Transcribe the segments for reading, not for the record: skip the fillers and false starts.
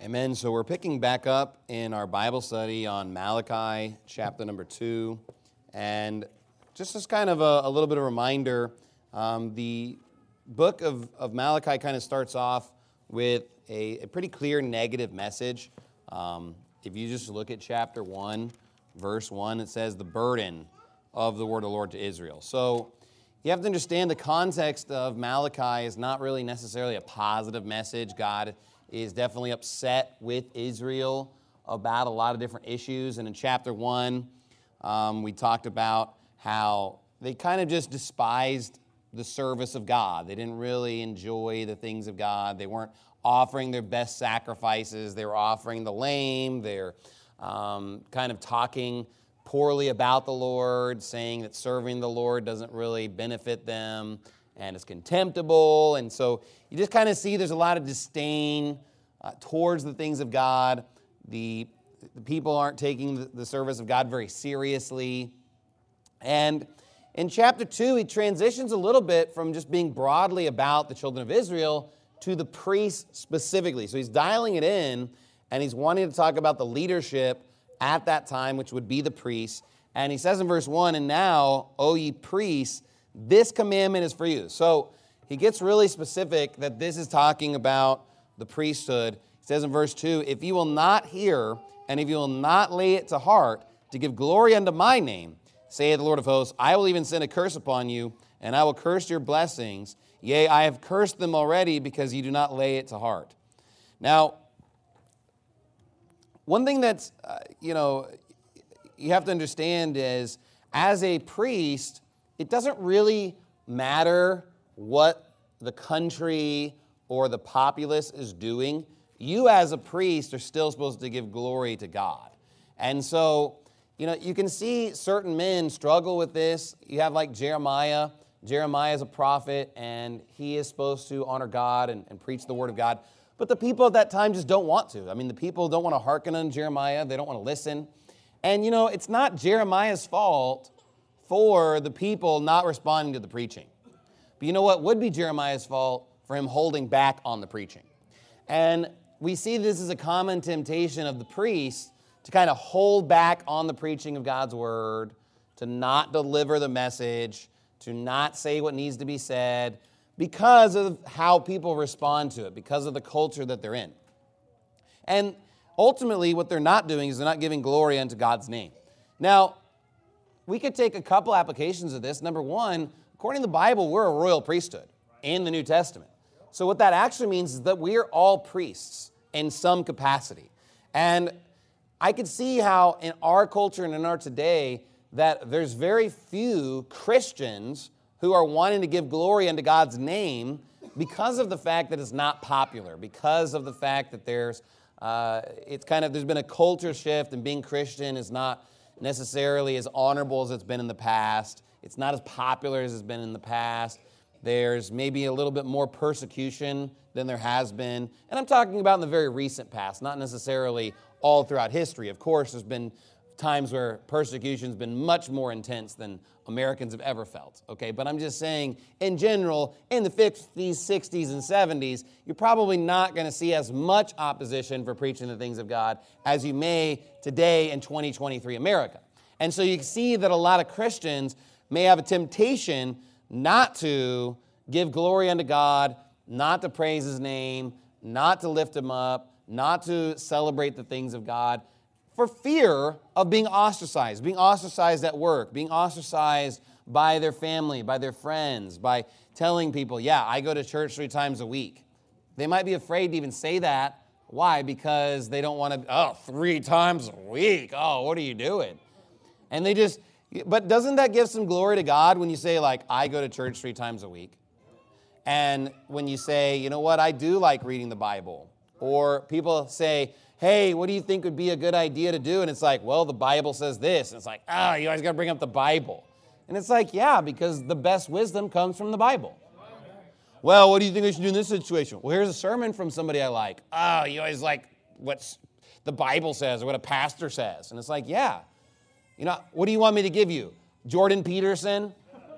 Amen. So we're picking back up in our Bible study on Malachi chapter number 2. And just as kind of a little bit of a reminder, the book of Malachi kind of starts off with a pretty clear negative message. If you just look at chapter 1, verse 1, it says, the burden of the word of the Lord to Israel. So you have to understand the context of Malachi is not really necessarily a positive message. God is definitely upset with Israel about a lot of different issues. And in chapter 1, we talked about how they kind of just despised the service of God. They didn't really enjoy the things of God. They weren't offering their best sacrifices. They were offering the lame. They're kind of talking poorly about the Lord, saying that serving the Lord doesn't really benefit them and it's contemptible. And so you just kind of see there's a lot of disdain towards the things of God. The people aren't taking the service of God very seriously. And in chapter 2, he transitions a little bit from just being broadly about the children of Israel to the priests specifically. So he's dialing it in, and he's wanting to talk about the leadership at that time, which would be the priests. And he says in verse 1, "And now, O ye priests, this commandment is for you." So he gets really specific that this is talking about the priesthood. He says in verse 2, "If you will not hear, and if you will not lay it to heart, to give glory unto my name, saith the Lord of hosts, I will even send a curse upon you, and I will curse your blessings. Yea, I have cursed them already, because you do not lay it to heart." Now, one thing that's, you have to understand is, as a priest, it doesn't really matter what the country or the populace is doing. You as a priest are still supposed to give glory to God. And so, you can see certain men struggle with this. You have like Jeremiah. Jeremiah is a prophet, and he is supposed to honor God and preach the word of God. But the people at that time just don't want to. I mean, the people don't want to hearken on Jeremiah. They don't want to listen. And, it's not Jeremiah's fault for the people not responding to the preaching. But you know what would be Jeremiah's fault? For him holding back on the preaching. And we see this as a common temptation of the priests to kind of hold back on the preaching of God's word, to not deliver the message, to not say what needs to be said, because of how people respond to it, because of the culture that they're in. And ultimately, what they're not doing is they're not giving glory unto God's name. Now, we could take a couple applications of this. Number one, according to the Bible, we're a royal priesthood in the New Testament. So what that actually means is that we're all priests in some capacity. And I could see how in our culture and in our today that there's very few Christians who are wanting to give glory unto God's name because of the fact that it's not popular, because of the fact that there's been a culture shift, and being Christian is not necessarily as honorable as it's been in the past. It's not as popular as it's been in the past. There's maybe a little bit more persecution than there has been. And I'm talking about in the very recent past, not necessarily all throughout history. Of course, there's been times where persecution's been much more intense than Americans have ever felt, okay? But I'm just saying, in general, in the 50s, 60s, and 70s, you're probably not going to see as much opposition for preaching the things of God as you may today in 2023 America. And so you can see that a lot of Christians may have a temptation not to give glory unto God, not to praise His name, not to lift Him up, not to celebrate the things of God, for fear of being ostracized at work, being ostracized by their family, by their friends, by telling people, yeah, I go to church 3 times a week. They might be afraid to even say that. Why? Because they don't want to, 3 times a week. Oh, what are you doing? And but doesn't that give some glory to God when you say, like, I go to church 3 times a week? And when you say, you know what, I do like reading the Bible. Or people say, hey, what do you think would be a good idea to do? And it's like, well, the Bible says this. And it's like, you always got to bring up the Bible. And it's like, yeah, because the best wisdom comes from the Bible. Well, what do you think I should do in this situation? Well, here's a sermon from somebody I like. You always like what the Bible says or what a pastor says. And it's like, yeah. What do you want me to give you? Jordan Peterson?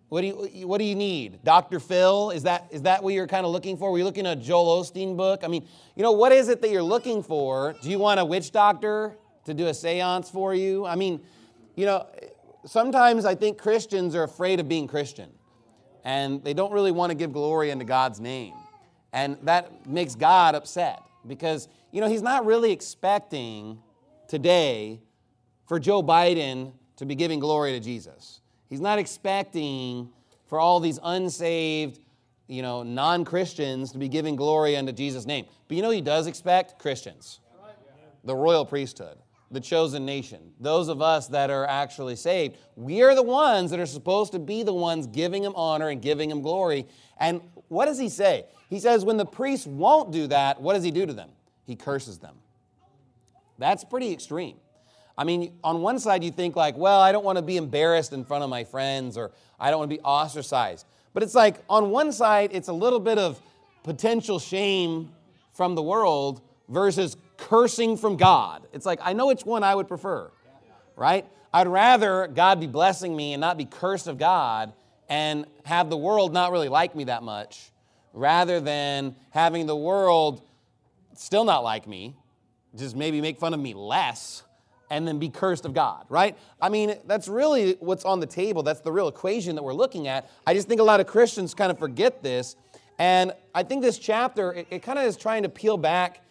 What do you need? Dr. Phil? Is that what you're kind of looking for? Were you looking at a Joel Osteen book? I mean, what is it that you're looking for? Do you want a witch doctor to do a seance for you? I mean, sometimes I think Christians are afraid of being Christian, and they don't really want to give glory unto God's name. And that makes God upset because, he's not really expecting today for Joe Biden to be giving glory to Jesus. He's not expecting for all these unsaved, non-Christians to be giving glory unto Jesus' name. But he does expect? Christians. The royal priesthood, the chosen nation, those of us that are actually saved. We are the ones that are supposed to be the ones giving him honor and giving him glory. And what does he say? He says when the priests won't do that, what does he do to them? He curses them. That's pretty extreme. I mean, on one side you think like, well, I don't want to be embarrassed in front of my friends, or I don't want to be ostracized. But it's like on one side, it's a little bit of potential shame from the world versus cursing from God. It's like, I know which one I would prefer, right? I'd rather God be blessing me and not be cursed of God and have the world not really like me that much, rather than having the world still not like me, just maybe make fun of me less, and then be cursed of God, right? I mean, that's really what's on the table. That's the real equation that we're looking at. I just think a lot of Christians kind of forget this. And I think this chapter, it kind of is trying to peel back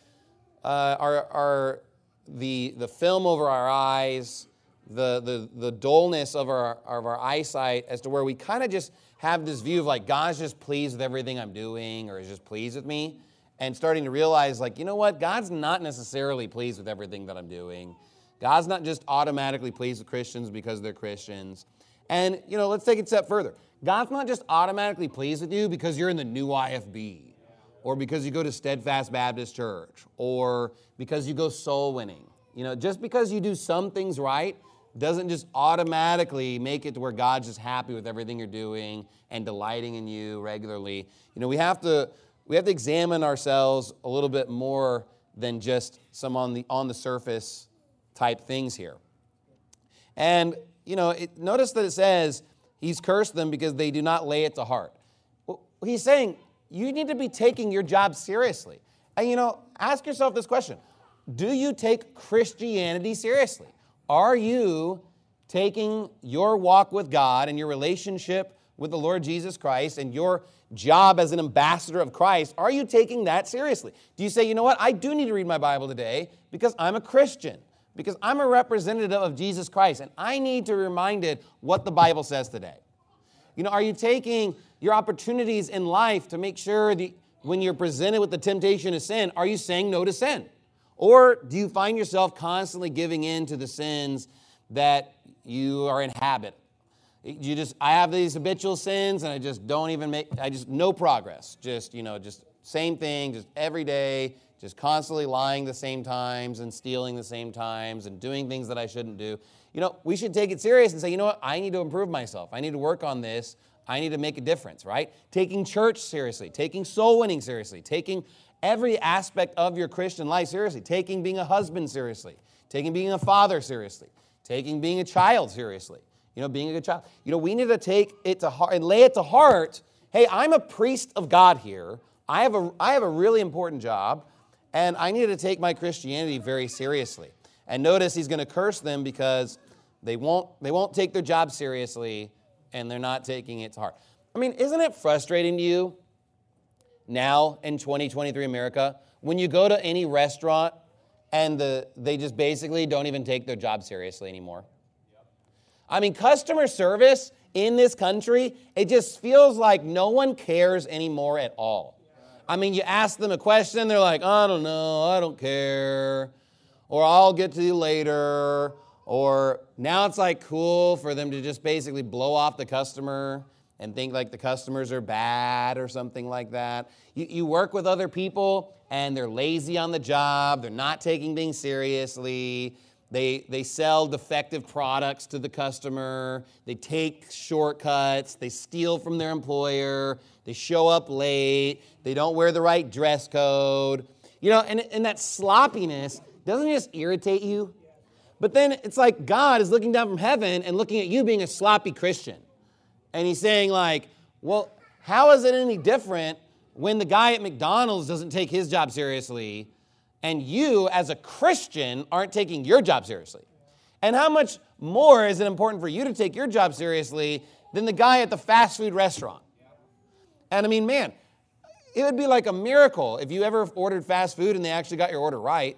the film over our eyes, the dullness of our eyesight, as to where we kind of just have this view of like, God's just pleased with everything I'm doing, or is just pleased with me. And starting to realize like, you know what? God's not necessarily pleased with everything that I'm doing. God's not just automatically pleased with Christians because they're Christians. And, let's take it a step further. God's not just automatically pleased with you because you're in the new IFB, or because you go to Steadfast Baptist Church, or because you go soul winning. Just because you do some things right doesn't just automatically make it to where God's just happy with everything you're doing and delighting in you regularly. We have to examine ourselves a little bit more than just some on the surface type things here. And, notice that it says he's cursed them because they do not lay it to heart. Well, he's saying you need to be taking your job seriously. And, ask yourself this question. Do you take Christianity seriously? Are you taking your walk with God and your relationship with the Lord Jesus Christ and your job as an ambassador of Christ, are you taking that seriously? Do you say, you know what, I do need to read my Bible today because I'm a Christian, because I'm a representative of Jesus Christ, and I need to be reminded what the Bible says today? Are you taking your opportunities in life to make sure that when you're presented with the temptation of sin, are you saying no to sin? Or do you find yourself constantly giving in to the sins that you are in habit? I have these habitual sins, and I just don't even no progress. Just same thing, just every day, just constantly lying the same times and stealing the same times and doing things that I shouldn't do. We should take it serious and say, you know what, I need to improve myself. I need to work on this. I need to make a difference, right? Taking church seriously, taking soul winning seriously, taking every aspect of your Christian life seriously, taking being a husband seriously, taking being a father seriously, taking being a child seriously, being a good child. We need to take it to heart and lay it to heart. Hey, I'm a priest of God here. I have a really important job, and I need to take my Christianity very seriously. And notice he's going to curse them because they won't take their job seriously, and they're not taking it to heart. I mean, isn't it frustrating to you now in 2023 America when you go to any restaurant and they just basically don't even take their job seriously anymore? I mean, customer service in this country, it just feels like no one cares anymore at all. I mean, you ask them a question, they're like, I don't know, I don't care, or I'll get to you later, or now it's like cool for them to just basically blow off the customer and think like the customers are bad or something like that. You work with other people and they're lazy on the job, they're not taking things seriously, they sell defective products to the customer, they take shortcuts, they steal from their employer, they show up late, they don't wear the right dress code. And that sloppiness doesn't just irritate you, but then it's like God is looking down from heaven and looking at you being a sloppy Christian. And he's saying like, well, how is it any different when the guy at McDonald's doesn't take his job seriously and you as a Christian aren't taking your job seriously? And how much more is it important for you to take your job seriously than the guy at the fast food restaurant? And I mean, man, it would be like a miracle if you ever ordered fast food and they actually got your order right.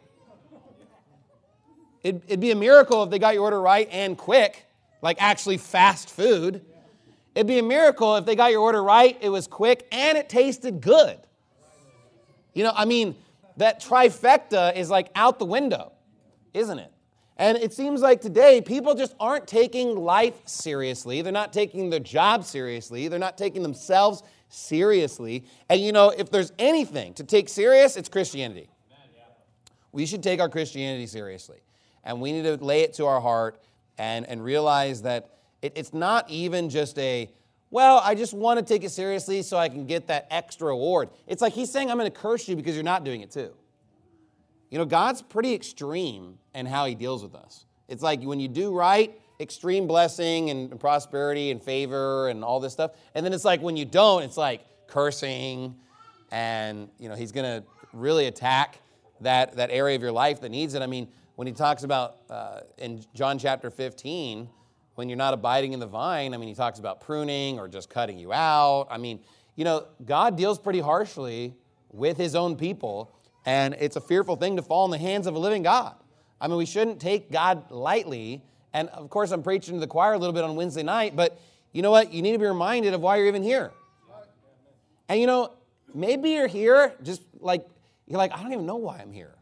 It'd be a miracle if they got your order right and quick, like actually fast food. It'd be a miracle if they got your order right, it was quick, and it tasted good. You know, I mean, that trifecta is like out the window, isn't it? And it seems like today people just aren't taking life seriously. They're not taking their job seriously. They're not taking themselves seriously. And you know, if there's anything to take serious, it's Christianity. We should take our Christianity seriously. And we need to lay it to our heart and realize that it's not even just well, I just want to take it seriously so I can get that extra award. It's like he's saying, I'm going to curse you because you're not doing it too. You know, God's pretty extreme in how he deals with us. It's like when you do right, extreme blessing and prosperity and favor and all this stuff. And then it's like when you don't, it's like cursing. And, you know, he's going to really attack that area of your life that needs it. I mean, when he talks about in John chapter 15, when you're not abiding in the vine, I mean, he talks about pruning or just cutting you out. I mean, you know, God deals pretty harshly with his own people, and it's a fearful thing to fall in the hands of a living God. I mean, we shouldn't take God lightly. And of course, I'm preaching to the choir a little bit on Wednesday night, but you know what? You need to be reminded of why you're even here. And you know, maybe you're here just like, you're like, I don't even know why I'm here.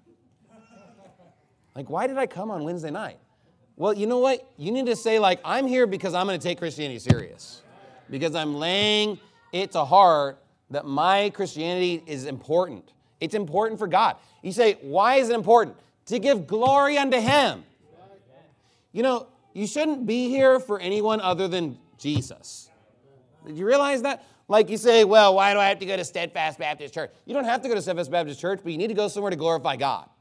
Like, why did I come on Wednesday night? Well, you know what? You need to say, like, I'm here because I'm going to take Christianity serious. Because I'm laying it to heart that my Christianity is important. It's important for God. You say, why is it important? To give glory unto him. You know, you shouldn't be here for anyone other than Jesus. Did you realize that? Like you say, well, why do I have to go to Steadfast Baptist Church? You don't have to go to Steadfast Baptist Church, but you need to go somewhere to glorify God.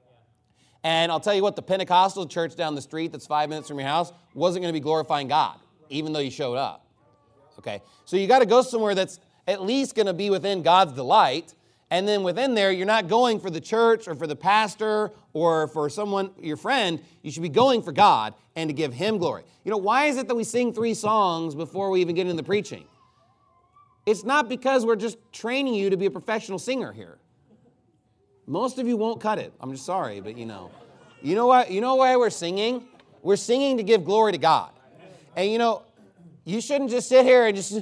And I'll tell you what, the Pentecostal church down the street that's 5 minutes from your house wasn't going to be glorifying God, even though you showed up. Okay? So you got to go somewhere that's at least going to be within God's delight. And then within there, you're not going for the church or for the pastor or for someone, your friend. You should be going for God and to give him glory. You know, why is it that we sing 3 songs before we even get into the preaching? It's not because we're just training you to be a professional singer here. Most of you won't cut it. I'm just sorry, but you know. You know what? You know why we're singing? We're singing to give glory to God. And you know, you shouldn't just sit here and just...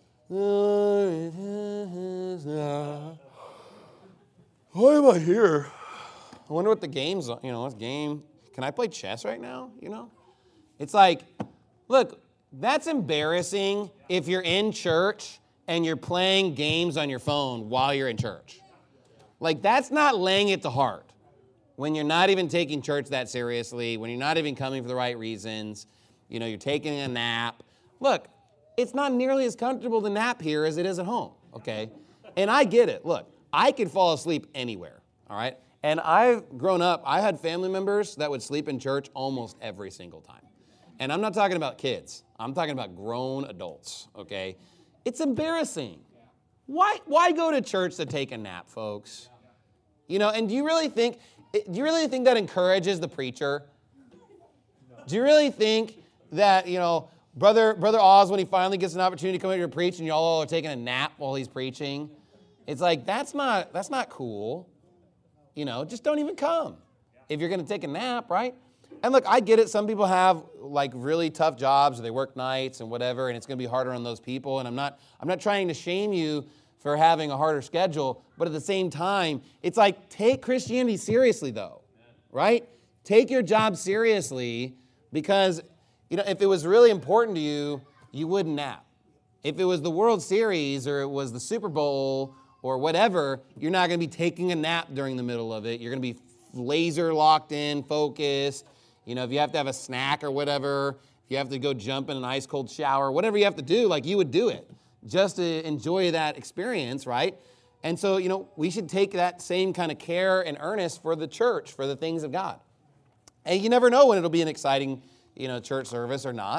Why am I here? I wonder what the game's, you know, what's game? Can I play chess right now? You know? It's like, look, that's embarrassing if you're in church and you're playing games on your phone while you're in church. Like, that's not laying it to heart. When you're not even taking church that seriously, when you're not even coming for the right reasons, you know, you're taking a nap. Look, it's not nearly as comfortable to nap here as it is at home, okay? And I get it. Look, I could fall asleep anywhere, all right? And I've grown up, I had family members that would sleep in church almost every single time. And I'm not talking about kids. I'm talking about grown adults, okay? It's embarrassing. Why go to church to take a nap, folks? You know, and do you really think that encourages the preacher? Do you really think that, you know, Brother Oz, when he finally gets an opportunity to come here to preach and y'all are taking a nap while he's preaching, it's like, that's not cool. You know, just don't even come if you're going to take a nap, right? And look, I get it. Some people have like really tough jobs or they work nights and whatever, and it's going to be harder on those people. And I'm not trying to shame you for having a harder schedule, but at the same time, it's like, take Christianity seriously though, right? Take your job seriously because, you know, if it was really important to you, you wouldn't nap. If it was the World Series or it was the Super Bowl or whatever, you're not going to be taking a nap during the middle of it. You're going to be laser locked in, focused. You know, if you have to have a snack or whatever, if you have to go jump in an ice cold shower, whatever you have to do, like you would do it just to enjoy that experience, right? And so, you know, we should take that same kind of care and earnest for the church, for the things of God. And you never know when it'll be an exciting, you know, church service or not.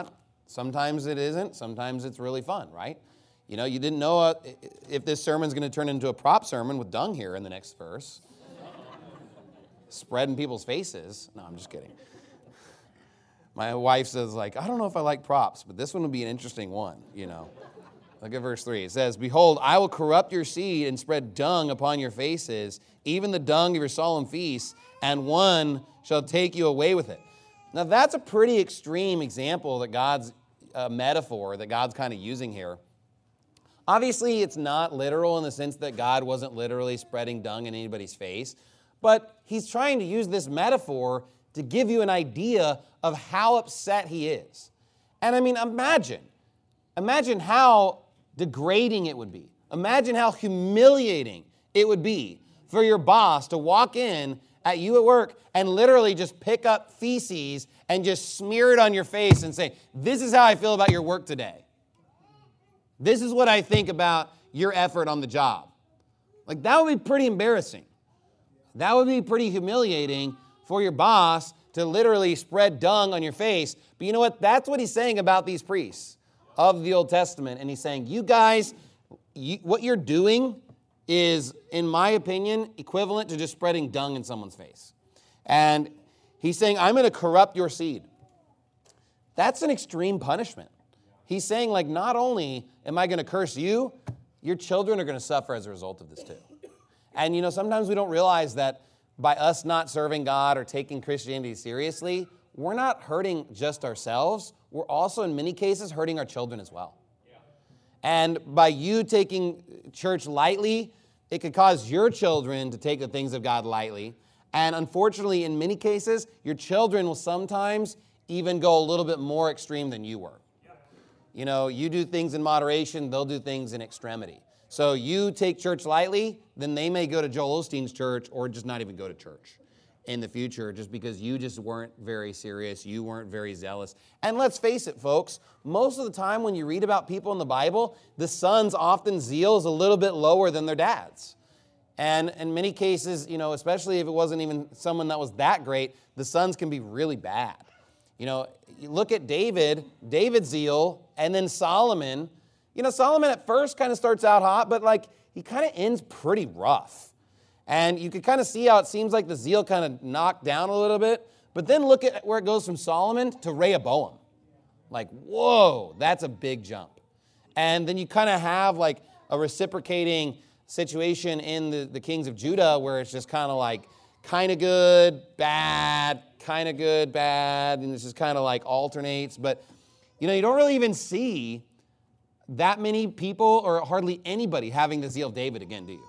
Sometimes it isn't. Sometimes it's really fun, right? You know, you didn't know if this sermon's going to turn into a prop sermon with dung here in the next verse. Spread in people's faces. No, I'm just kidding. My wife says, like, I don't know if I like props, but this one would be an interesting one, you know. Look at verse 3. It says, behold, I will corrupt your seed and spread dung upon your faces, even the dung of your solemn feasts, and one shall take you away with it. Now, that's a pretty extreme example that God's metaphor that God's kind of using here. Obviously, it's not literal in the sense that God wasn't literally spreading dung in anybody's face, but he's trying to use this metaphor to give you an idea of how upset he is. And I mean, imagine how degrading it would be. Imagine how humiliating it would be for your boss to walk in at you at work and literally just pick up feces and just smear it on your face and say, this is how I feel about your work today. This is what I think about your effort on the job. Like, that would be pretty embarrassing. That would be pretty humiliating for your boss to literally spread dung on your face. But you know what? That's what he's saying about these priests of the Old Testament. And he's saying, you guys, what you're doing is, in my opinion, equivalent to just spreading dung in someone's face. And he's saying, I'm going to corrupt your seed. That's an extreme punishment. He's saying, like, not only am I going to curse you, your children are going to suffer as a result of this too. And, you know, sometimes we don't realize that by us not serving God or taking Christianity seriously, we're not hurting just ourselves. We're also, in many cases, hurting our children as well. And by you taking church lightly, it could cause your children to take the things of God lightly. And unfortunately, in many cases, your children will sometimes even go a little bit more extreme than you were. You know, you do things in moderation, they'll do things in extremity. So you take church lightly, then they may go to Joel Osteen's church or just not even go to church in the future just because you just weren't very serious, you weren't very zealous. And let's face it, folks, most of the time when you read about people in the Bible, the son's often zeal is a little bit lower than their dad's. And in many cases, you know, especially if it wasn't even someone that was that great, the sons can be really bad. You know, you look at David's zeal, and then Solomon. You know, Solomon at first kind of starts out hot, but like he kind of ends pretty rough. And you can kind of see how it seems like the zeal kind of knocked down a little bit. But then look at where it goes from Solomon to Rehoboam. Like, whoa, that's a big jump. And then you kind of have like a reciprocating situation in the kings of Judah where it's just kind of like kind of good, bad, kind of good, bad. And it's just kind of like alternates. But, you know, you don't really even see that many people or hardly anybody having the zeal of David again, do you?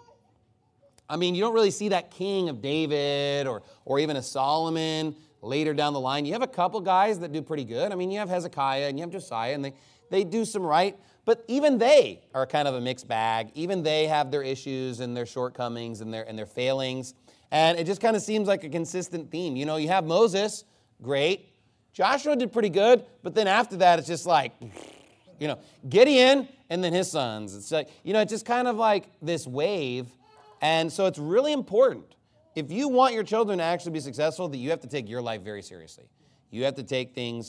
I mean, you don't really see that king of David or even a Solomon later down the line. You have a couple guys that do pretty good. I mean, you have Hezekiah and you have Josiah, and they do some right. But even they are kind of a mixed bag. Even they have their issues and their shortcomings and their failings. And it just kind of seems like a consistent theme. You know, you have Moses, great. Joshua did pretty good. But then after that, it's just like, you know, Gideon and then his sons. It's like, you know, it's just kind of like this wave. And so it's really important, if you want your children to actually be successful, that you have to take your life very seriously. You have to take things,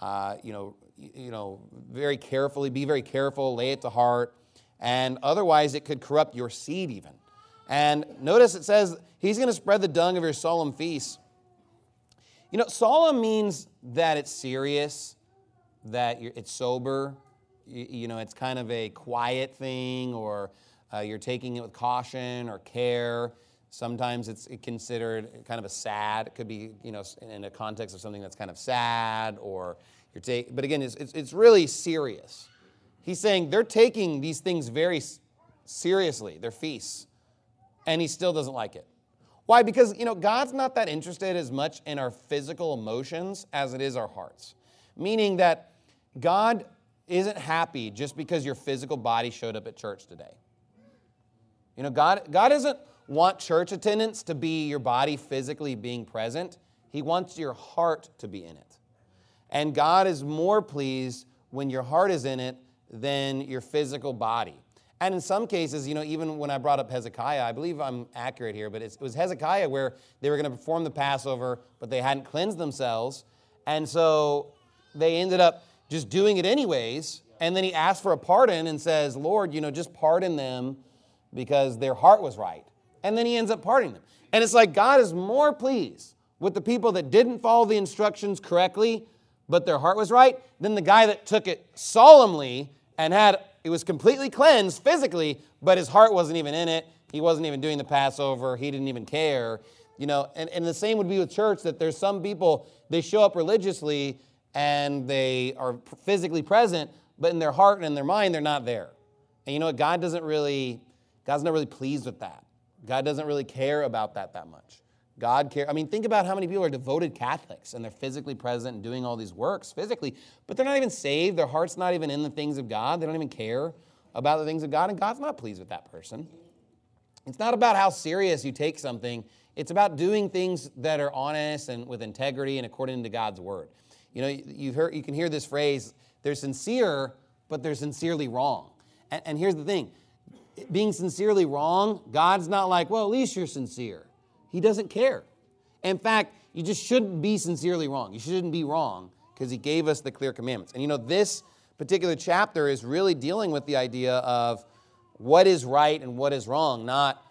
very carefully, be very careful, lay it to heart, and otherwise it could corrupt your seed even. And notice it says, he's going to spread the dung of your solemn feasts. You know, solemn means that it's serious, that it's sober, you know, it's kind of a quiet thing, or you're taking it with caution or care. Sometimes it's considered kind of a sad. It could be, you know, in a context of something that's kind of sad, or but again, it's really serious. He's saying they're taking these things very seriously, their feasts, and he still doesn't like it. Why? Because, you know, God's not that interested as much in our physical emotions as it is our hearts. Meaning that God isn't happy just because your physical body showed up at church today. You know, God doesn't want church attendance to be your body physically being present. He wants your heart to be in it. And God is more pleased when your heart is in it than your physical body. And in some cases, you know, even when I brought up Hezekiah, I believe I'm accurate here, but it was Hezekiah where they were going to perform the Passover, but they hadn't cleansed themselves. And so they ended up just doing it anyways. And then he asks for a pardon and says, Lord, just pardon them because their heart was right. And then he ends up pardoning them. And it's like God is more pleased with the people that didn't follow the instructions correctly, but their heart was right, than the guy that took it solemnly and it was completely cleansed physically, but his heart wasn't even in it. He wasn't even doing the Passover. He didn't even care. And the same would be with church, that there's some people, they show up religiously and they are physically present, but in their heart and in their mind, they're not there. And you know what? God's not really pleased with that. God doesn't really care about that much. God cares. I mean, think about how many people are devoted Catholics and they're physically present and doing all these works physically, but they're not even saved. Their heart's not even in the things of God. They don't even care about the things of God, and God's not pleased with that person. It's not about how serious you take something. It's about doing things that are honest and with integrity and according to God's word. You can hear this phrase, they're sincere, but they're sincerely wrong. And here's the thing. Being sincerely wrong, God's not like, well, at least you're sincere. He doesn't care. In fact, you just shouldn't be sincerely wrong. You shouldn't be wrong because he gave us the clear commandments. And this particular chapter is really dealing with the idea of what is right and what is wrong, not,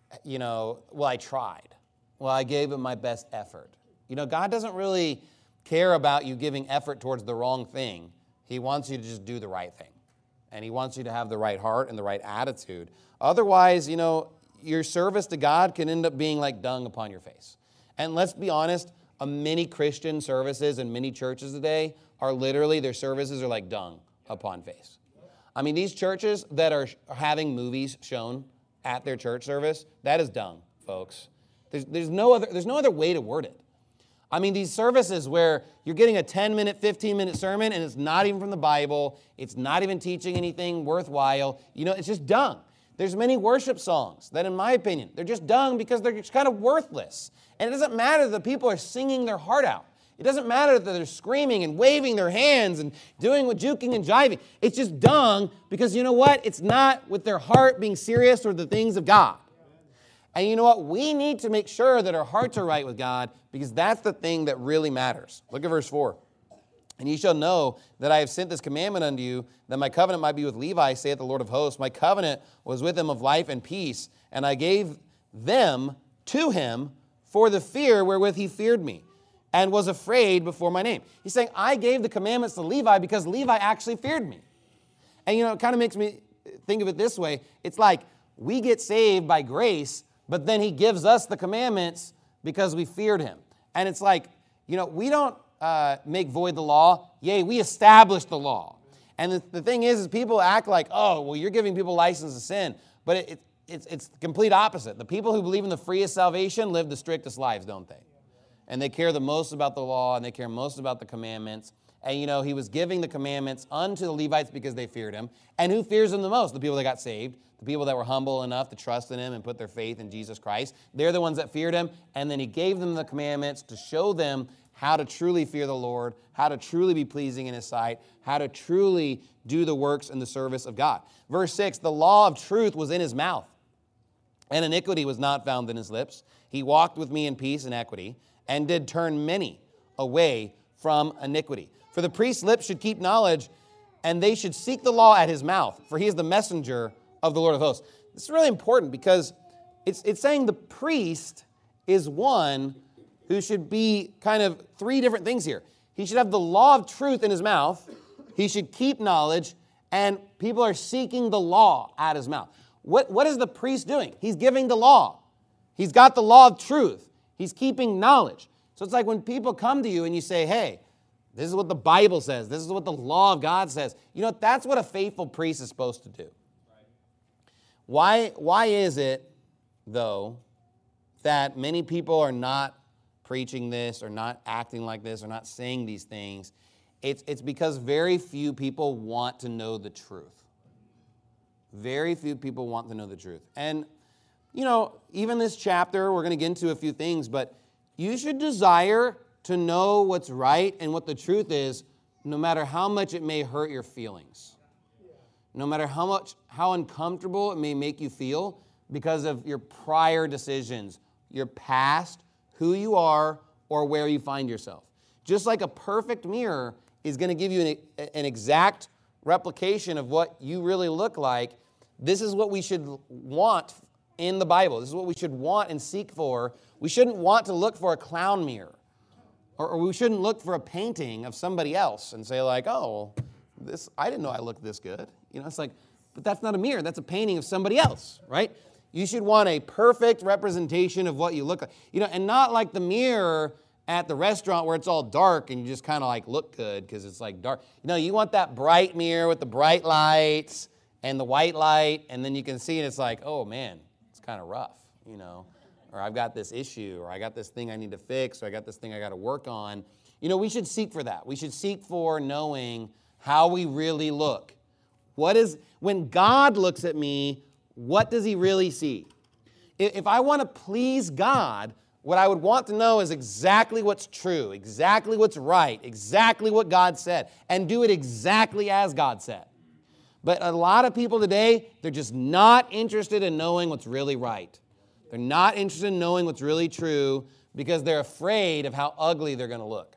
well, I tried. Well, I gave it my best effort. God doesn't really care about you giving effort towards the wrong thing. He wants you to just do the right thing. And he wants you to have the right heart and the right attitude. Otherwise, your service to God can end up being like dung upon your face. And let's be honest, many Christian services and many churches today are literally, their services are like dung upon face. I mean, these churches that are having movies shown at their church service, that is dung, folks. There's no other way to word it. I mean, these services where you're getting a 10-minute, 15-minute sermon and it's not even from the Bible, it's not even teaching anything worthwhile, it's just dung. There's many worship songs that, in my opinion, they're just dung because they're just kind of worthless. And it doesn't matter that people are singing their heart out. It doesn't matter that they're screaming and waving their hands and doing what juking and jiving. It's just dung because you know what? It's not with their heart being serious or the things of God. And you know what? We need to make sure that our hearts are right with God because that's the thing that really matters. Look at verse 4. And ye shall know that I have sent this commandment unto you, that my covenant might be with Levi, saith the Lord of hosts. My covenant was with them of life and peace, and I gave them to him for the fear wherewith he feared me, and was afraid before my name. He's saying, I gave the commandments to Levi because Levi actually feared me. And it kind of makes me think of it this way. It's like we get saved by grace, but then he gives us the commandments because we feared him. And it's like, we don't make void the law. Yea, we establish the law. And the thing is people act like, oh, well, you're giving people license to sin. But it's the complete opposite. The people who believe in the freest salvation live the strictest lives, don't they? And they care the most about the law, and they care most about the commandments. And, he was giving the commandments unto the Levites because they feared him. And who fears him the most? The people that got saved. The people that were humble enough to trust in him and put their faith in Jesus Christ. They're the ones that feared him. And then he gave them the commandments to show them how to truly fear the Lord, how to truly be pleasing in his sight, how to truly do the works in the service of God. Verse 6, the law of truth was in his mouth, and iniquity was not found in his lips. He walked with me in peace and equity, and did turn many away from iniquity. For the priest's lips should keep knowledge, and they should seek the law at his mouth, for he is the messenger of the Lord of hosts. This is really important because it's saying the priest is one who should be kind of three different things here. He should have the law of truth in his mouth. He should keep knowledge, and people are seeking the law at his mouth. What is the priest doing? He's giving the law. He's got the law of truth. He's keeping knowledge. So it's like when people come to you and you say, hey, this is what the Bible says. This is what the law of God says. That's what a faithful priest is supposed to do. Why is it, though, that many people are not preaching this or not acting like this or not saying these things? It's because very few people want to know the truth. Very few people want to know the truth. And, even this chapter, we're going to get into a few things, but you should desire to know what's right and what the truth is, no matter how much it may hurt your feelings. No matter how uncomfortable it may make you feel because of your prior decisions, your past, who you are, or where you find yourself. Just like a perfect mirror is going to give you an exact replication of what you really look like, this is what we should want in the Bible. This is what we should want and seek for. We shouldn't want to look for a clown mirror. Or we shouldn't look for a painting of somebody else and say like, oh, I didn't know I looked this good. It's like, but that's not a mirror. That's a painting of somebody else, right? You should want a perfect representation of what you look like. And not like the mirror at the restaurant where it's all dark and you just kind of like look good because it's like dark. You want that bright mirror with the bright lights and the white light, and then you can see it. It's like, oh man, it's kind of rough, or I've got this issue, or I got this thing I need to fix, or I got this thing I got to work on. We should seek for that. We should seek for knowing how we really look. When God looks at me, what does he really see? If I want to please God, what I would want to know is exactly what's true, exactly what's right, exactly what God said, and do it exactly as God said. But a lot of people today, they're just not interested in knowing what's really right. They're not interested in knowing what's really true because they're afraid of how ugly they're going to look.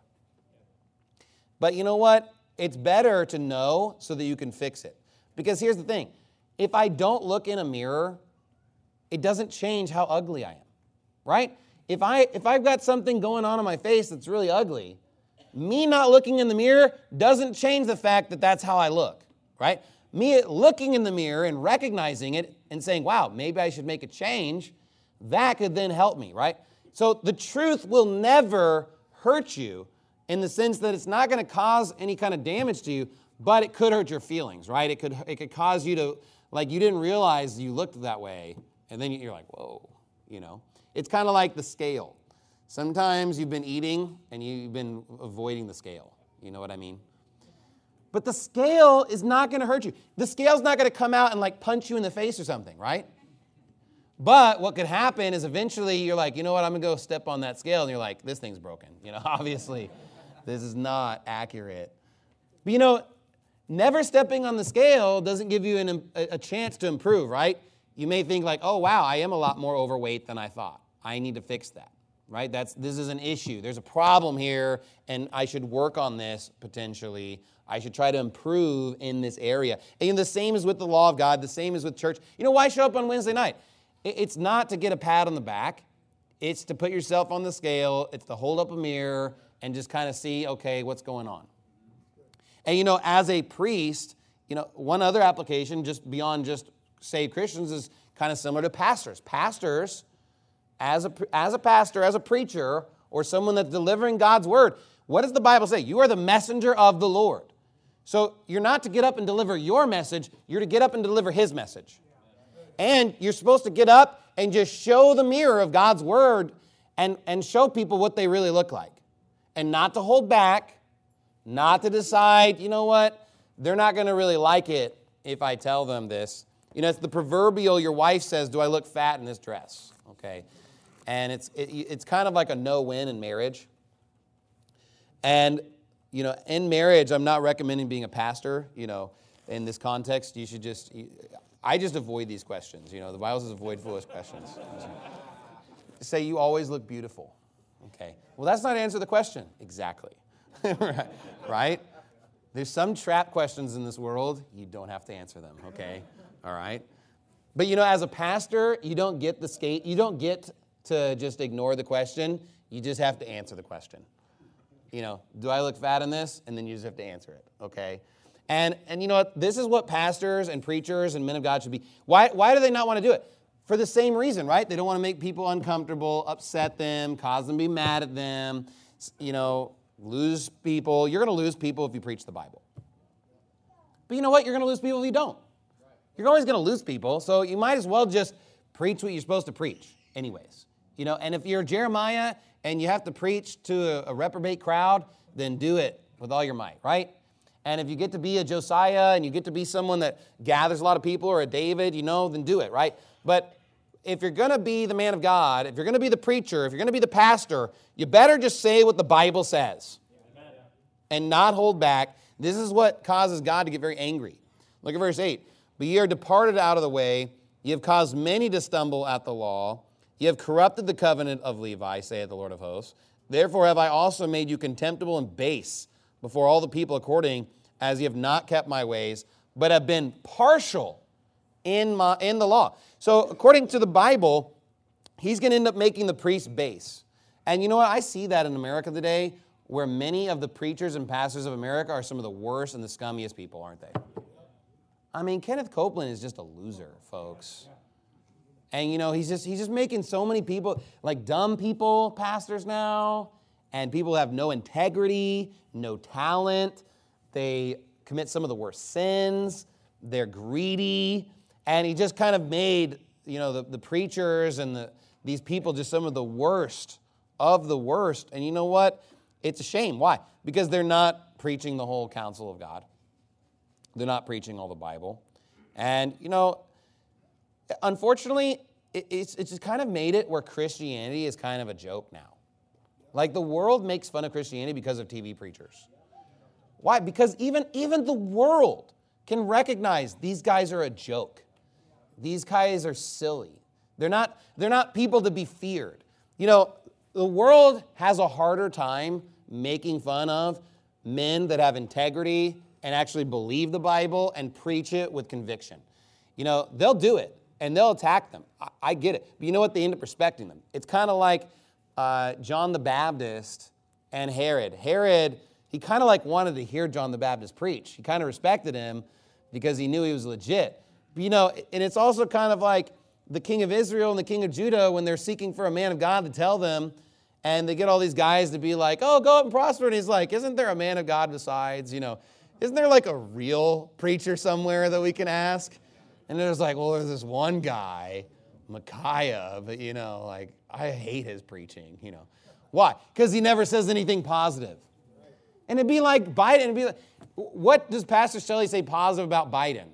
But you know what? It's better to know so that you can fix it. Because here's the thing. If I don't look in a mirror, it doesn't change how ugly I am, right? If I've got something going on my face that's really ugly, me not looking in the mirror doesn't change the fact that that's how I look, right? Me looking in the mirror and recognizing it and saying, wow, maybe I should make a change, that could then help me, right? So the truth will never hurt you in the sense that it's not going to cause any kind of damage to you, but it could hurt your feelings, right? It could cause you to, like, you didn't realize you looked that way, and then you're like, whoa, It's kind of like the scale. Sometimes you've been eating and you've been avoiding the scale. You know what I mean? But the scale is not going to hurt you. The scale's not going to come out and like punch you in the face or something, right? But what could happen is eventually you're like, you know what, I'm going to go step on that scale. And you're like, this thing's broken. Obviously, this is not accurate. But never stepping on the scale doesn't give you a chance to improve, right? You may think like, oh, wow, I am a lot more overweight than I thought. I need to fix that, right? This is an issue. There's a problem here, and I should work on this potentially. I should try to improve in this area. And the same is with the law of God. The same is with church. Why show up on Wednesday night? It's not to get a pat on the back. It's to put yourself on the scale. It's to hold up a mirror and just kind of see, okay, what's going on? And, as a priest, one other application just beyond just saved Christians is kind of similar to pastors. Pastors, as a pastor, as a preacher, or someone that's delivering God's word, what does the Bible say? You are the messenger of the Lord. So you're not to get up and deliver your message. You're to get up and deliver his message. And you're supposed to get up and just show the mirror of God's word and show people what they really look like. And not to hold back, not to decide, you know what, they're not going to really like it if I tell them this. It's the proverbial, your wife says, do I look fat in this dress? Okay. And it's kind of like a no-win in marriage. And, in marriage, I'm not recommending being a pastor, in this context. You should I just avoid these questions. The Bible says avoid foolish questions. Say you always look beautiful. Okay. Well, that's not answer the question. Exactly. Right? There's some trap questions in this world. You don't have to answer them. Okay. All right. But as a pastor, you don't get to just ignore the question. You just have to answer the question. Do I look fat in this? And then you just have to answer it. Okay. And you know what? This is what pastors and preachers and men of God should be. Why do they not want to do it? For the same reason, right? They don't want to make people uncomfortable, upset them, cause them to be mad at them, lose people. You're going to lose people if you preach the Bible. But you know what? You're going to lose people if you don't. You're always going to lose people, so you might as well just preach what you're supposed to preach anyways. And if you're Jeremiah and you have to preach to a reprobate crowd, then do it with all your might, right? And if you get to be a Josiah and you get to be someone that gathers a lot of people, or a David, then do it, right? But if you're going to be the man of God, if you're going to be the preacher, if you're going to be the pastor, you better just say what the Bible says and not hold back. This is what causes God to get very angry. Look at verse 8. But ye are departed out of the way. Ye have caused many to stumble at the law. Ye have corrupted the covenant of Levi, saith the Lord of hosts. Therefore have I also made you contemptible and base before all the people according as ye have not kept my ways, but have been partial in the law. So according to the Bible, he's going to end up making the priest base. And you know what? I see that in America today, where many of the preachers and pastors of America are some of the worst and the scummiest people, aren't they? I mean, Kenneth Copeland is just a loser, folks. And you know, he's just making so many people, like dumb people, pastors now, and people who have no integrity, no talent. They commit some of the worst sins. They're greedy. And he just kind of made, you know, the preachers and these people just some of the worst of the worst. And you know what? It's a shame. Why? Because they're not preaching the whole counsel of God. They're not preaching all the Bible. And, you know, unfortunately, it's just kind of made it where Christianity is kind of a joke now. Like the world makes fun of Christianity because of TV preachers. Why? Because even the world can recognize these guys are a joke. These guys are silly. They're not people to be feared. You know, the world has a harder time making fun of men that have integrity and actually believe the Bible and preach it with conviction. You know, they'll do it and they'll attack them. I get it. But you know what? They end up respecting them. It's kind of like John the Baptist and Herod. Herod, he kind of like wanted to hear John the Baptist preach. He kind of respected him because he knew he was legit. But, you know, and it's also kind of like the king of Israel and the king of Judah when they're seeking for a man of God to tell them, and they get all these guys to be like, oh, go up and prosper. And he's like, isn't there a man of God besides? You know, isn't there like a real preacher somewhere that we can ask? And there's like, well, there's this one guy, Micaiah, but, you know, like, I hate his preaching, you know. Why? Because he never says anything positive. And it'd be like Biden, it'd be like, what does Pastor Shelley say positive about Biden?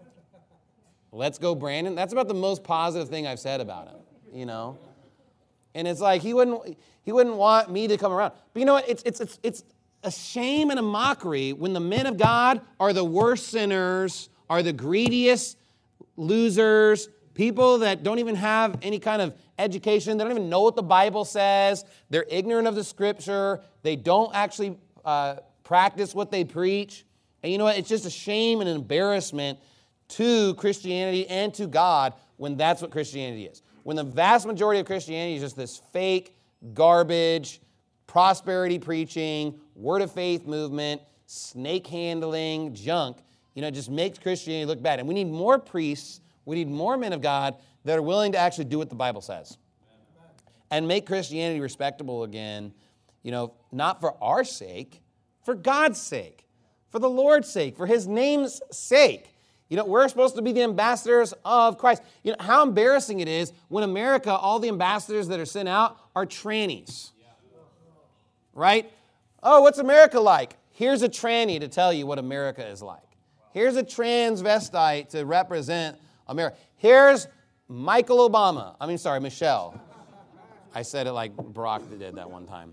Let's go, Brandon. That's about the most positive thing I've said about him, you know. And it's like he wouldn't want me to come around. But you know what? It's a shame and a mockery when the men of God are the worst sinners, are the greediest losers, people that don't even have any kind of education. They don't even know what the Bible says. They're ignorant of the Scripture. They don't actually practice what they preach. And you know what? It's just a shame and an embarrassment to Christianity and to God when that's what Christianity is. When the vast majority of Christianity is just this fake, garbage, prosperity preaching, word of faith movement, snake handling, junk, you know, it just makes Christianity look bad. And we need more priests, we need more men of God that are willing to actually do what the Bible says and make Christianity respectable again, you know, not for our sake, for God's sake, for the Lord's sake, for His name's sake. You know, we're supposed to be the ambassadors of Christ. You know, how embarrassing it is when America, all the ambassadors that are sent out are trannies. Right? Oh, what's America like? Here's a tranny to tell you what America is like. Here's a transvestite to represent America. Here's Michelle. I said it like Barack did that one time.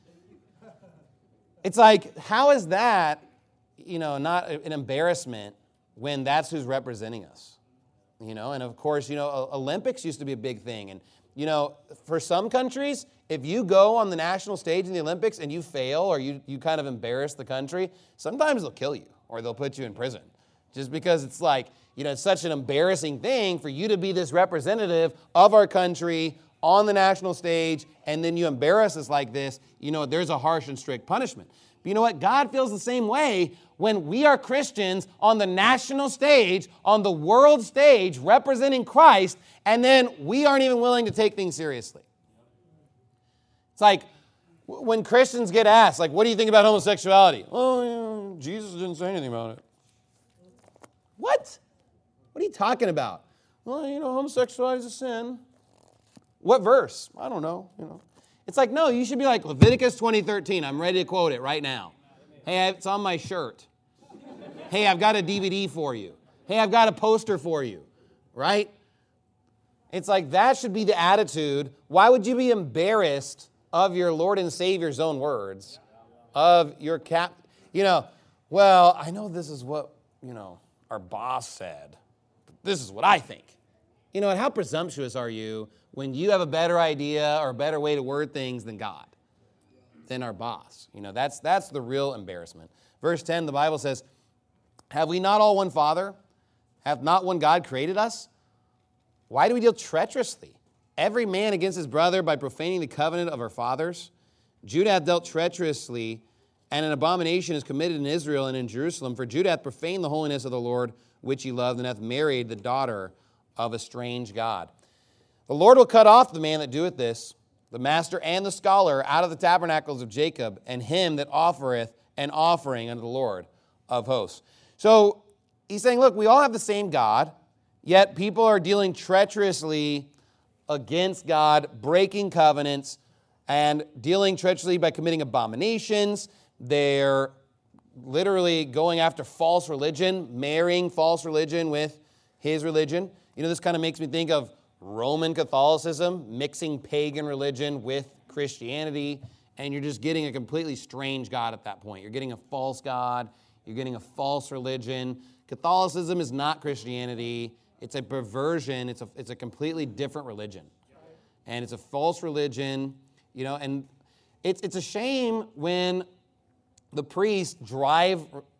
It's like, how is that, you know, not an embarrassment when that's who's representing us? You know, and of course, you know, Olympics used to be a big thing. And, you know, for some countries, if you go on the national stage in the Olympics and you fail or you kind of embarrass the country, sometimes they'll kill you or they'll put you in prison. Just because it's like, you know, it's such an embarrassing thing for you to be this representative of our country on the national stage, and then you embarrass us like this, you know, there's a harsh and strict punishment. But you know what? God feels the same way when we are Christians on the national stage, on the world stage, representing Christ, and then we aren't even willing to take things seriously. It's like when Christians get asked, like, what do you think about homosexuality? Oh, you know, Jesus didn't say anything about it. What? What are you talking about? Well, you know, homosexuality is a sin. What verse? I don't know, you know. It's like, no, you should be like Leviticus 20:13. I'm ready to quote it right now. Hey, it's on my shirt. Hey, I've got a DVD for you. Hey, I've got a poster for you, right? It's like that should be the attitude. Why would you be embarrassed of your Lord and Savior's own words, of your you know, well, I know this is what, you know, our boss said, but this is what I think. You know, and how presumptuous are you when you have a better idea or a better way to word things than God? than our boss. That's the real embarrassment. Verse 10, the Bible says, have we not all one Father? Hath not one God created us? Why do we deal treacherously, every man against his brother, by profaning the covenant of our fathers? Judah hath dealt treacherously, and an abomination is committed in Israel and in Jerusalem. For Judah hath profaned the holiness of the Lord, which he loved, and hath married the daughter of a strange god. The Lord will cut off the man that doeth this, the master and the scholar, out of the tabernacles of Jacob, and him that offereth an offering unto the Lord of hosts. So he's saying, look, we all have the same God, yet people are dealing treacherously against God, breaking covenants, and dealing treacherously by committing abominations. They're literally going after false religion, marrying false religion with his religion. This kind of makes me think of Roman Catholicism, mixing pagan religion with Christianity, and you're just getting a completely strange God at that point. You're getting a false God. You're getting a false religion. Catholicism is not Christianity. It's a perversion. It's a completely different religion. And it's a false religion, and it's a shame when the priests drive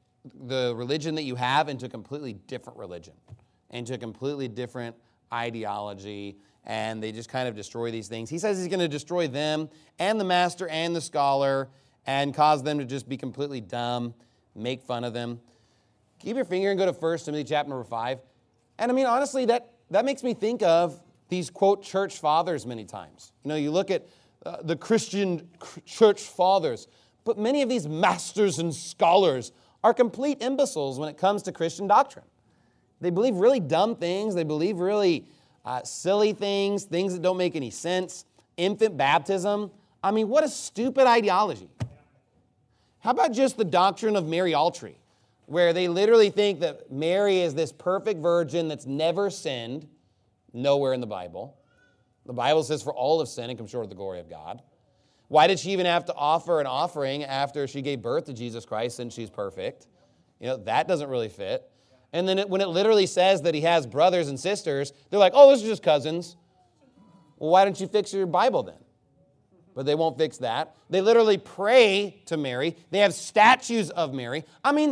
the religion that you have into a completely different religion, into a completely different ideology, and they just kind of destroy these things. He says he's going to destroy them and the master and the scholar and cause them to just be completely dumb, make fun of them. Keep your finger and go to 1 Timothy chapter number 5. And honestly, that makes me think of these, quote, church fathers many times. You look at the Christian church fathers, but many of these masters and scholars are complete imbeciles when it comes to Christian doctrine. They believe really dumb things. They believe really silly things that don't make any sense. Infant baptism. What a stupid ideology. How about just the doctrine of Marialtry, where they literally think that Mary is this perfect virgin that's never sinned, nowhere in the Bible. The Bible says, for all have sinned and come short of the glory of God. Why did she even have to offer an offering after she gave birth to Jesus Christ since she's perfect? That doesn't really fit. And then when it literally says that he has brothers and sisters, they're like, oh, those are just cousins. Well, why don't you fix your Bible then? But they won't fix that. They literally pray to Mary. They have statues of Mary.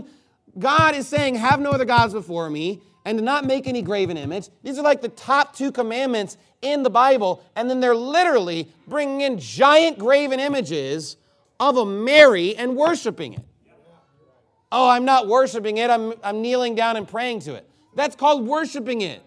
God is saying, have no other gods before me, and to not make any graven image. These are like the top 2 commandments in the Bible, and then they're literally bringing in giant graven images of a Mary and worshiping it. Oh, I'm not worshiping it. I'm kneeling down and praying to it. That's called worshiping it.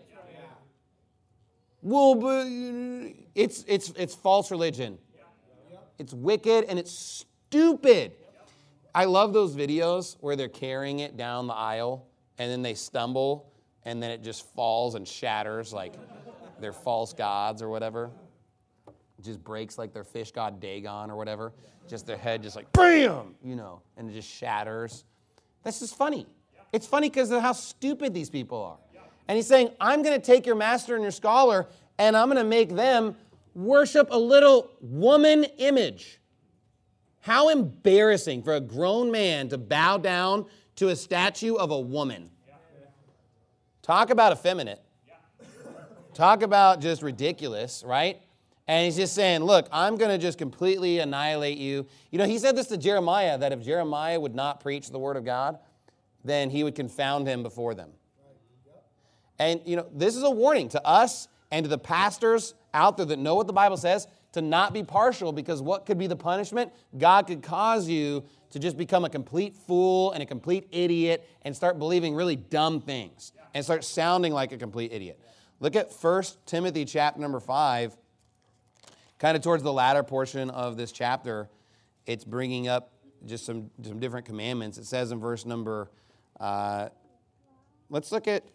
Well, but it's false religion. It's wicked and it's stupid. I love those videos where they're carrying it down the aisle and then they stumble and then it just falls and shatters like they're false gods or whatever. It just breaks like their fish god Dagon or whatever. Just their head just like, bam, and it just shatters. That's just funny. It's funny because of how stupid these people are. And he's saying, I'm going to take your master and your scholar, and I'm going to make them worship a little woman image. How embarrassing for a grown man to bow down to a statue of a woman. Talk about effeminate. Talk about just ridiculous, right? And he's just saying, look, I'm going to just completely annihilate you. He said this to Jeremiah, that if Jeremiah would not preach the word of God, then he would confound him before them. And, this is a warning to us and to the pastors out there that know what the Bible says, to not be partial, because what could be the punishment? God could cause you to just become a complete fool and a complete idiot and start believing really dumb things and start sounding like a complete idiot. Look at 1 Timothy chapter number 5. Kind of towards the latter portion of this chapter, it's bringing up just some different commandments. It says in verse number, let's look at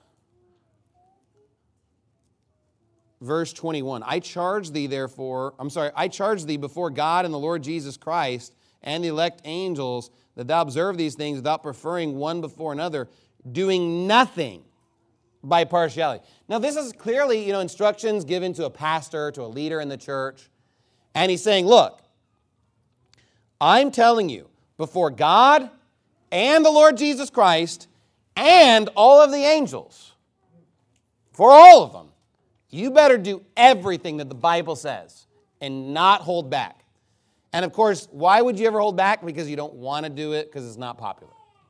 verse 21. I charge thee before God and the Lord Jesus Christ and the elect angels that thou observe these things without preferring one before another, doing nothing by partiality. Now, this is clearly, instructions given to a pastor, to a leader in the church. And he's saying, look, I'm telling you, before God and the Lord Jesus Christ and all of the angels, for all of them, you better do everything that the Bible says and not hold back. And of course, why would you ever hold back? Because you don't want to do it because it's not popular.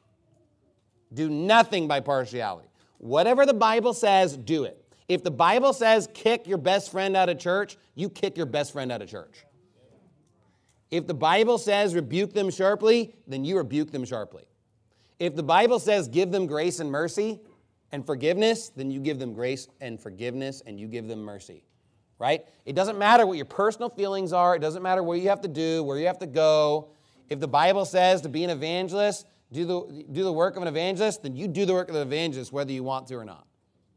Do nothing by partiality. Whatever the Bible says, do it. If the Bible says kick your best friend out of church, you kick your best friend out of church. If the Bible says rebuke them sharply, then you rebuke them sharply. If the Bible says give them grace and mercy and forgiveness, then you give them grace and forgiveness and you give them mercy. Right? It doesn't matter what your personal feelings are. It doesn't matter what you have to do, where you have to go. If the Bible says to be an evangelist, do the work of an evangelist, then you do the work of an evangelist whether you want to or not.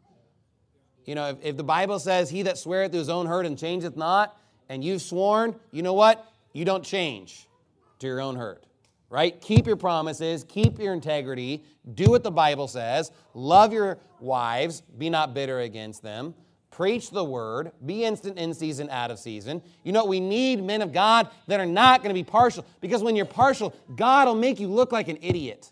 You know, if the Bible says he that sweareth to his own hurt and changeth not, and you've sworn, you know what? You don't change to your own hurt. Right? Keep your promises. Keep your integrity. Do what the Bible says. Love your wives. Be not bitter against them. Preach the word. Be instant in season, out of season. You know, we need men of God that are not going to be partial. Because when you're partial, God will make you look like an idiot.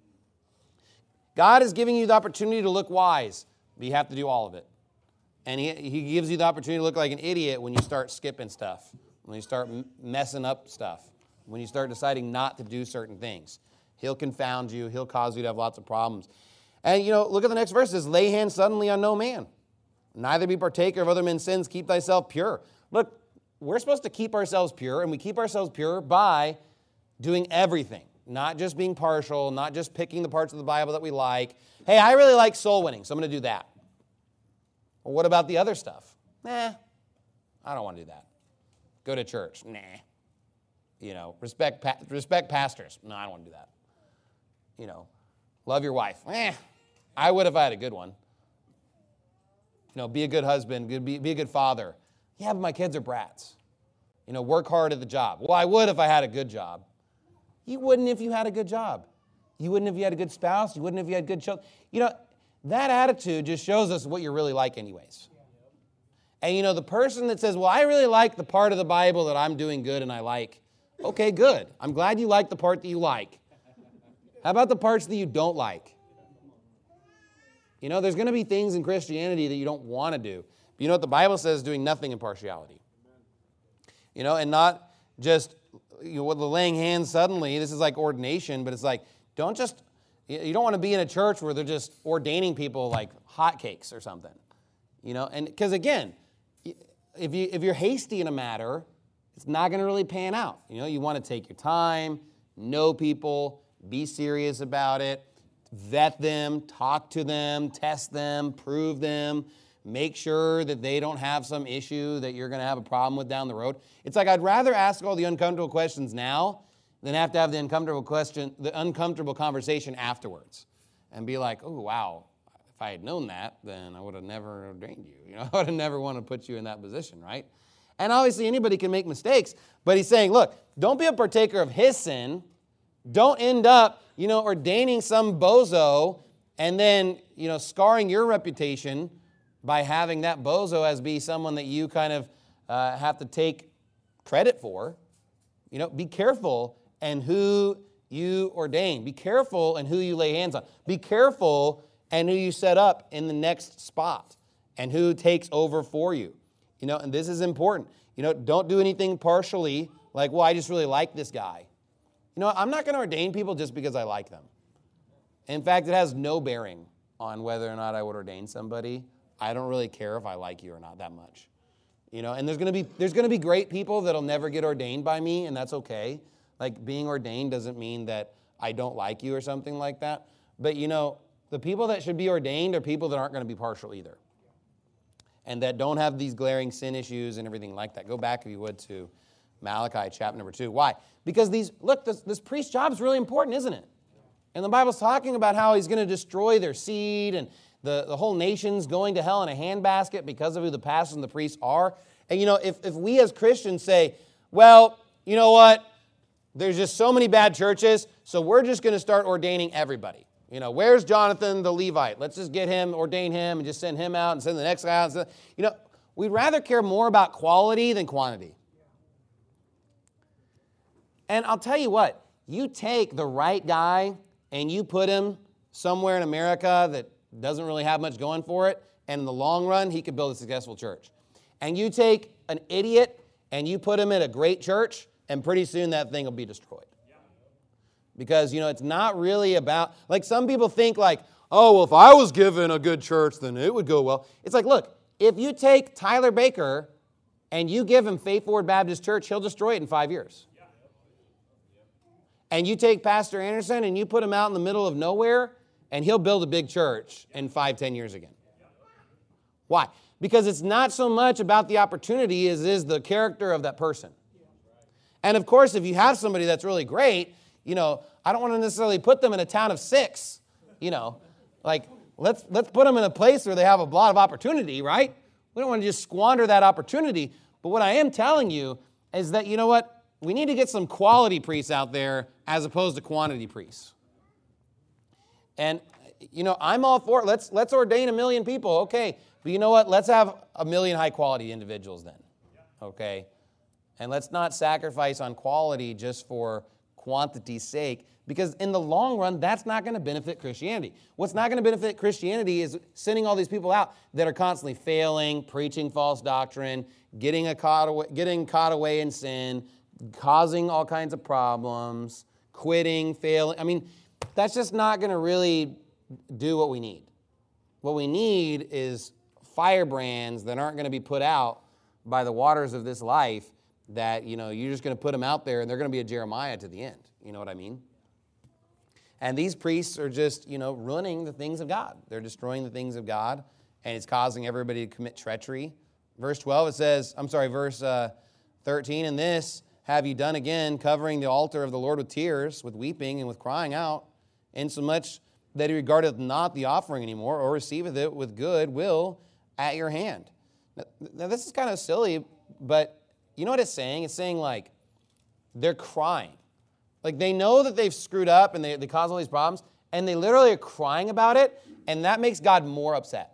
God is giving you the opportunity to look wise, but you have to do all of it. And he gives you the opportunity to look like an idiot when you start skipping stuff, when you start messing up stuff, when you start deciding not to do certain things. He'll confound you. He'll cause you to have lots of problems. And, you know, look at the next verse. It says, lay hands suddenly on no man. Neither be partaker of other men's sins. Keep thyself pure. Look, we're supposed to keep ourselves pure, and we keep ourselves pure by doing everything, not just being partial, not just picking the parts of the Bible that we like. Hey, I really like soul winning, so I'm going to do that. Well, what about the other stuff? Nah, I don't want to do that. Go to church. Nah. You know, respect pastors. No, I don't want to do that. You know, love your wife. I would if I had a good one. You know, be a good husband, be a good father. Yeah, but my kids are brats. You know, work hard at the job. Well, I would if I had a good job. You wouldn't if you had a good job. You wouldn't if you had a good spouse. You wouldn't if you had good children. You know, that attitude just shows us what you're really like anyways. And, you know, the person that says, well, I really like the part of the Bible that I'm doing good and I like. Okay, good. I'm glad you like the part that you like. How about the parts that you don't like? You know, there's going to be things in Christianity that you don't want to do. But you know what the Bible says? Doing nothing in partiality. You know, and not just, you know, the laying hands suddenly. This is like ordination, but it's like, you don't want to be in a church where they're just ordaining people like hotcakes or something. You know, and because again, if you're hasty in a matter, it's not going to really pan out. You know, you want to take your time, know people, be serious about it. Vet them, talk to them, test them, prove them, make sure that they don't have some issue that you're going to have a problem with down the road. It's like I'd rather ask all the uncomfortable questions now than have to have the uncomfortable conversation afterwards and be like, oh, wow, if I had known that, then I would have never ordained you. You know, I would have never wanted to put you in that position, right? And obviously anybody can make mistakes, but he's saying, look, don't be a partaker of his sin. Don't end up, you know, ordaining some bozo and then, you know, scarring your reputation by having that bozo as be someone that you kind of have to take credit for. You know, be careful and who you ordain. Be careful and who you lay hands on. Be careful and who you set up in the next spot and who takes over for you. You know, and this is important. You know, don't do anything partially like, well, I just really like this guy. You know, I'm not going to ordain people just because I like them. In fact, it has no bearing on whether or not I would ordain somebody. I don't really care if I like you or not that much. You know, and there's going to be great people that'll never get ordained by me, and that's okay. Like being ordained doesn't mean that I don't like you or something like that. But you know, the people that should be ordained are people that aren't going to be partial either. And that don't have these glaring sin issues and everything like that. Go back, if you would, to Malachi chapter number 2. Why? Because this priest's job is really important, isn't it? And the Bible's talking about how he's going to destroy their seed and the whole nation's going to hell in a handbasket because of who the pastors and the priests are. And, you know, if we as Christians say, well, you know what? There's just so many bad churches, so we're just going to start ordaining everybody. You know, where's Jonathan the Levite? Let's just get him, ordain him, and just send him out and send the next guy out. You know, we'd rather care more about quality than quantity. And I'll tell you what, you take the right guy and you put him somewhere in America that doesn't really have much going for it, and in the long run, he could build a successful church. And you take an idiot and you put him in a great church, And pretty soon that thing will be destroyed. Because, it's not really about, like some people think like, oh, well, if I was given a good church, then it would go well. It's like, look, if you take Tyler Baker and you give him Faith Forward Baptist Church, he'll destroy it in 5 years. And you take Pastor Anderson and you put him out in the middle of nowhere, and he'll build a big church in 5-10 years again. Why? Because it's not so much about the opportunity as is the character of that person. And of course, if you have somebody that's really great, I don't want to necessarily put them in a town of 6. Like let's put them in a place where they have a lot of opportunity, right? We don't want to just squander that opportunity. But what I am telling you is that, we need to get some quality priests out there as opposed to quantity priests. And, I'm all for it. Let's ordain 1 million people. Okay. But you know what? Let's have 1 million high-quality individuals then. Okay? And let's not sacrifice on quality just for quantity's sake, because in the long run, that's not going to benefit Christianity. What's not going to benefit Christianity is sending all these people out that are constantly failing, preaching false doctrine, getting caught away in sin, causing all kinds of problems, quitting, failing. That's just not going to really do what we need. What we need is firebrands that aren't going to be put out by the waters of this life, that, you're just going to put them out there and they're going to be a Jeremiah to the end. You know what I mean? And these priests are just, ruining the things of God. They're destroying the things of God, and it's causing everybody to commit treachery. Verse 13, and this have you done again, covering the altar of the Lord with tears, with weeping, and with crying out, insomuch that he regardeth not the offering anymore, or receiveth it with good will at your hand. Now this is kind of silly, but you know what it's saying? It's saying, like, they're crying. Like, they know that they've screwed up and they cause all these problems, and they literally are crying about it, and that makes God more upset.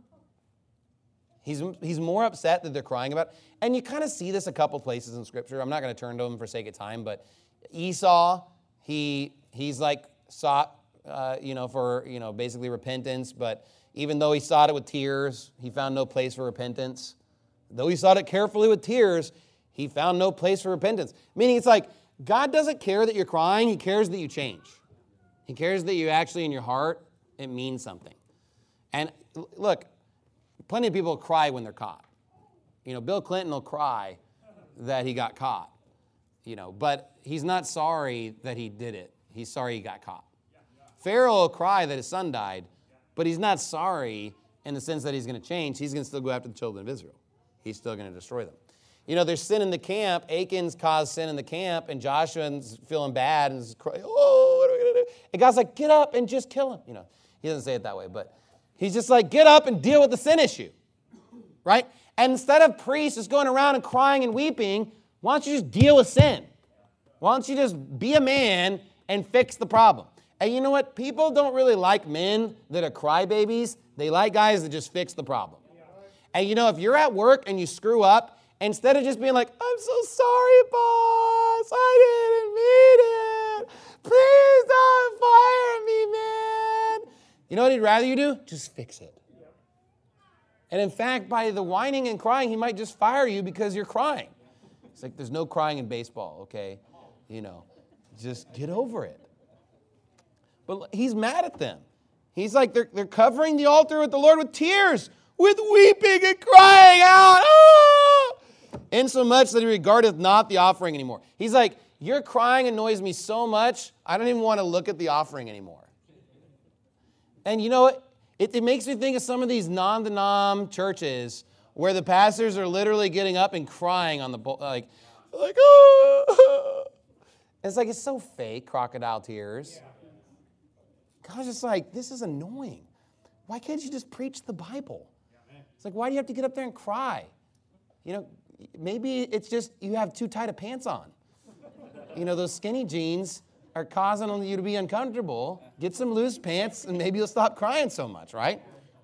He's more upset that they're crying about it. And you kind of see this a couple places in Scripture. I'm not going to turn to them for sake of time, but Esau, he's like sought, for, basically repentance, but even though he sought it with tears, he found no place for repentance. Though he sought it carefully with tears, he found no place for repentance. Meaning it's like, God doesn't care that you're crying. He cares that you change. He cares that you actually, in your heart, it means something. And look, plenty of people cry when they're caught. Bill Clinton will cry that he got caught, but he's not sorry that he did it. He's sorry he got caught. Pharaoh will cry that his son died, but he's not sorry in the sense that he's going to change. He's going to still go after the children of Israel. He's still going to destroy them. There's sin in the camp. Achan's caused sin in the camp, and Joshua's feeling bad and is crying, oh, what are we going to do? And God's like, get up and just kill him. He doesn't say it that way, but he's just like, get up and deal with the sin issue, right? And instead of priests just going around and crying and weeping, why don't you just deal with sin? Why don't you just be a man and fix the problem? And you know what? People don't really like men that are crybabies. They like guys that just fix the problem. And if you're at work and you screw up, instead of just being like, I'm so sorry, boss, I didn't mean it. Please don't fire me, man. You know what he'd rather you do? Just fix it. And in fact, by the whining and crying, he might just fire you because you're crying. It's like, there's no crying in baseball, okay? Just get over it. But he's mad at them. He's like, they're covering the altar with the Lord with tears, with weeping and crying out. Ah! Insomuch that he regardeth not the offering anymore. He's like, your crying annoys me so much, I don't even want to look at the offering anymore. And you know what? It makes me think of some of these non-denom churches where the pastors are literally getting up and crying on the like, oh. It's like, it's so fake, crocodile tears. God's just like, this is annoying. Why can't you just preach the Bible? It's like, why do you have to get up there and cry? Maybe it's just you have too tight of pants on. Those skinny jeans are causing you to be uncomfortable. Get some loose pants and maybe you'll stop crying so much, right?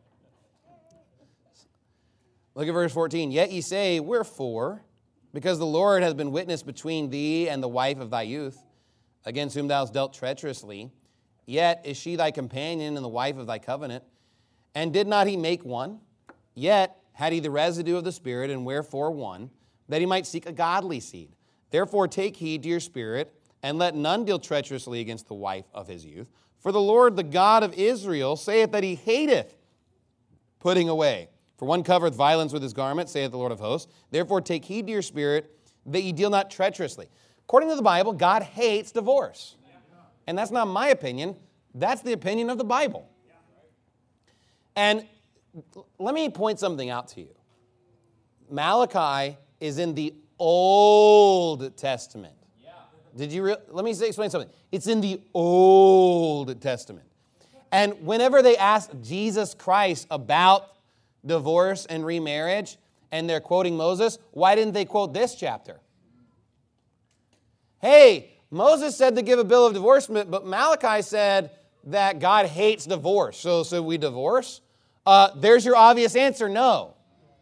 Look at verse 14. Yet ye say, wherefore? Because the Lord hath been witness between thee and the wife of thy youth, against whom thou hast dealt treacherously. Yet is she thy companion and the wife of thy covenant. And did not he make one? Yet had he the residue of the Spirit, and wherefore one? That he might seek a godly seed. Therefore take heed to your spirit, and let none deal treacherously against the wife of his youth. For the Lord, the God of Israel, saith that he hateth putting away. For one covereth violence with his garment, saith the Lord of hosts. Therefore take heed to your spirit, that ye deal not treacherously. According to the Bible, God hates divorce. And that's not my opinion. That's the opinion of the Bible. And let me point something out to you. Malachi is in the Old Testament. Let me explain something. It's in the Old Testament. And whenever they ask Jesus Christ about divorce and remarriage, and they're quoting Moses, why didn't they quote this chapter? Hey, Moses said to give a bill of divorcement, but Malachi said that God hates divorce. So should we divorce? There's your obvious answer, no.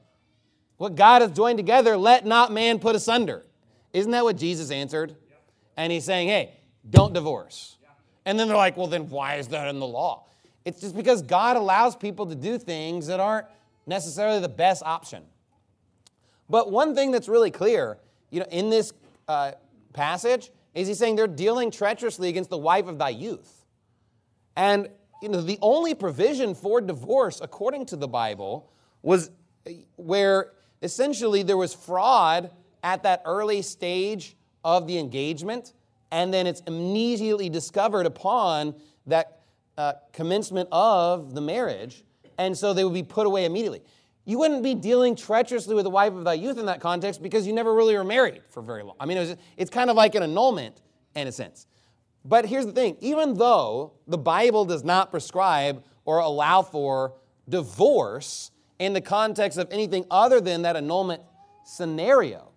What God has joined together, let not man put asunder. Isn't that what Jesus answered? And he's saying, hey, don't divorce. And then they're like, well, then why is that in the law? It's just because God allows people to do things that aren't necessarily the best option. But one thing that's really clear, in this passage, is he's saying they're dealing treacherously against the wife of thy youth. And, the only provision for divorce, according to the Bible, was where essentially there was fraud at that early stage of the engagement, and then it's immediately discovered upon that commencement of the marriage, and so they would be put away immediately. You wouldn't be dealing treacherously with the wife of thy youth in that context because you never really were married for very long. I mean, it's kind of like an annulment in a sense. But here's the thing. Even though the Bible does not prescribe or allow for divorce in the context of anything other than that annulment scenario,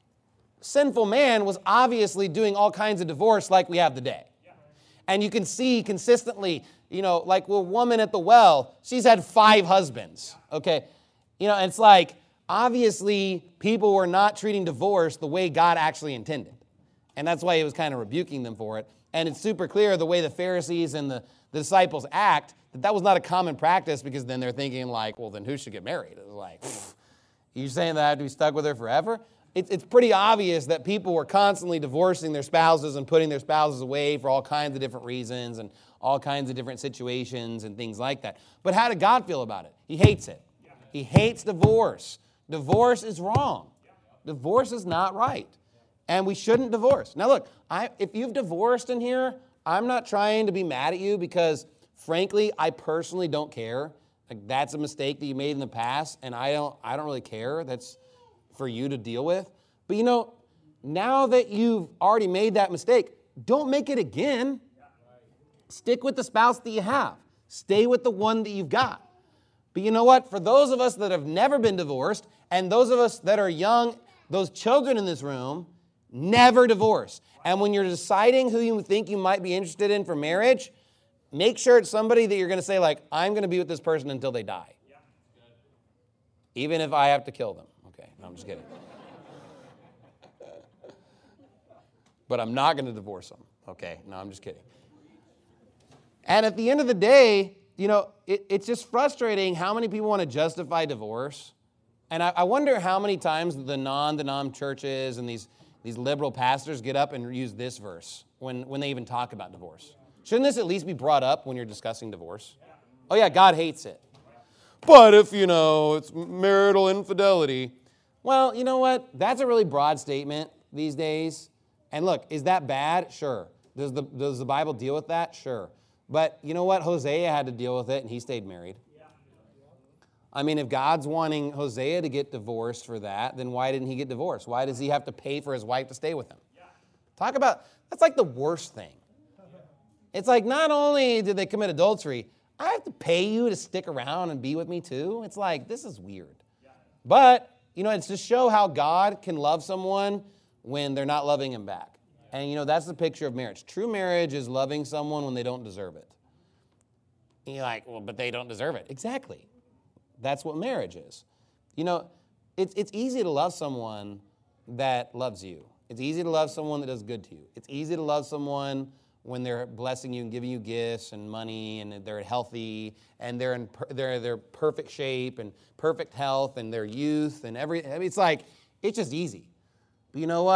sinful man was obviously doing all kinds of divorce like we have today. And you can see consistently, like a woman at the well, she's had 5 husbands, okay? And it's like, obviously, people were not treating divorce the way God actually intended. And that's why he was kind of rebuking them for it. And it's super clear the way the Pharisees and the disciples act, that was not a common practice, because then they're thinking like, well, then who should get married? It's like, you saying that I have to be stuck with her forever? It's pretty obvious that people were constantly divorcing their spouses and putting their spouses away for all kinds of different reasons and all kinds of different situations and things like that. But how did God feel about it? He hates it. He hates divorce. Divorce is wrong. Divorce is not right. And we shouldn't divorce. Now look, if you've divorced in here, I'm not trying to be mad at you because, frankly, I personally don't care. Like, that's a mistake that you made in the past, and I don't really care. That's for you to deal with. But now that you've already made that mistake, don't make it again. Stick with the spouse that you have. Stay with the one that you've got. But you know what? For those of us that have never been divorced, and those of us that are young, those children in this room, never divorce. And when you're deciding who you think you might be interested in for marriage, make sure it's somebody that you're going to say, like, I'm going to be with this person until they die. Even if I have to kill them. Okay, no, I'm just kidding. But I'm not going to divorce them. Okay, no, I'm just kidding. And at the end of the day, it's just frustrating how many people want to justify divorce. And I wonder how many times the non-denom churches and these liberal pastors get up and use this verse when they even talk about divorce. Shouldn't this at least be brought up when you're discussing divorce? Oh yeah, God hates it. But if, it's marital infidelity. Well, you know what? That's a really broad statement these days. And look, is that bad? Sure. Does the Bible deal with that? Sure. But you know what? Hosea had to deal with it, and he stayed married. I mean, if God's wanting Hosea to get divorced for that, then why didn't he get divorced? Why does he have to pay for his wife to stay with him? Talk about, that's like the worst thing. It's like, not only did they commit adultery, I have to pay you to stick around and be with me too? It's like, this is weird. But, it's to show how God can love someone when they're not loving him back. And, that's the picture of marriage. True marriage is loving someone when they don't deserve it. And you're like, well, but they don't deserve it. Exactly. That's what marriage is. It's easy to love someone that loves you. It's easy to love someone that does good to you. It's easy to love someone when they're blessing you and giving you gifts and money and they're healthy and they're in their perfect shape and perfect health and their youth and it's just easy. But you know what?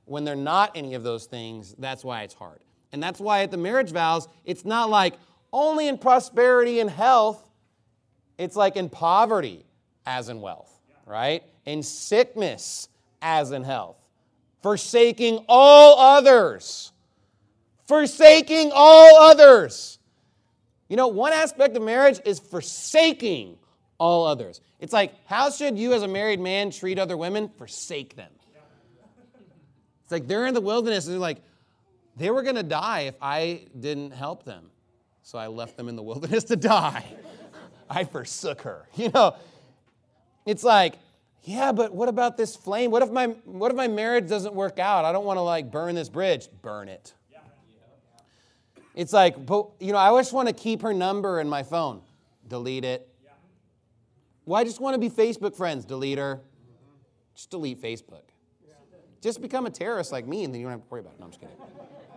when they're not any of those things, that's why it's hard. And that's why at the marriage vows, it's not like only in prosperity and health. It's like in poverty as in wealth, right? In sickness as in health. Forsaking all others. Forsaking all others. You know, one aspect of marriage is forsaking all others. It's like, how should you as a married man treat other women? Forsake them. It's like they're in the wilderness and they're like, they were going to die if I didn't help them. So I left them in the wilderness to die. I forsook her. You know, it's like, yeah, but what about this flame? What if my marriage doesn't work out? I don't want to like burn this bridge. Burn it. It's like, but you know, I just want to keep her number in my phone. Delete it. Well, I just want to be Facebook friends. Delete her. Just delete Facebook. Just become a terrorist like me, and then you don't have to worry about it. No, I'm just kidding.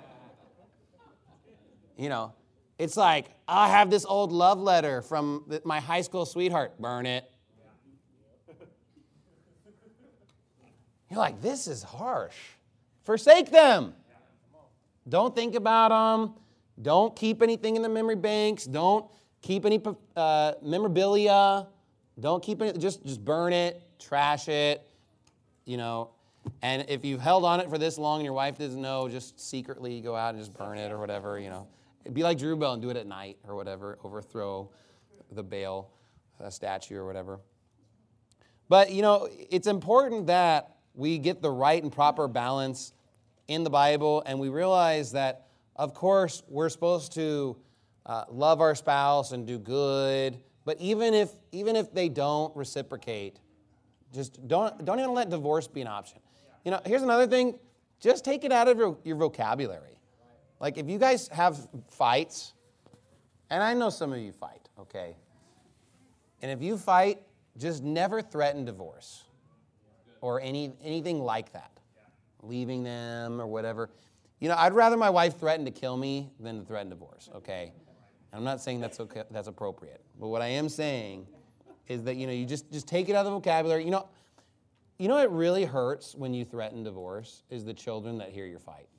You know, it's like, I have this old love letter from my high school sweetheart. Burn it. You're like, this is harsh. Forsake them. Don't think about them. Don't keep anything in the memory banks. Don't keep any memorabilia. Don't keep it. Just burn it. Trash it. You know. And if you've held on it for this long and your wife doesn't know, just secretly go out and just burn it or whatever, you know. Be like Drew Bell and do it at night or whatever. Overthrow the Baal statue or whatever. But, you know, it's important that we get the right and proper balance in the Bible, and we realize that, of course, we're supposed to love our spouse and do good, but even if they don't reciprocate, just don't even let divorce be an option. You know, here's another thing. Just take it out of your vocabulary. Like, if you guys have fights, and I know some of you fight, okay? And if you fight, just never threaten divorce or anything like that. Leaving them or whatever. You know, I'd rather my wife threaten to kill me than to threaten divorce, okay? I'm not saying that's okay, that's appropriate. But what I am saying is that, you know, you just take it out of the vocabulary. You know what really hurts when you threaten divorce is the children that hear your fight.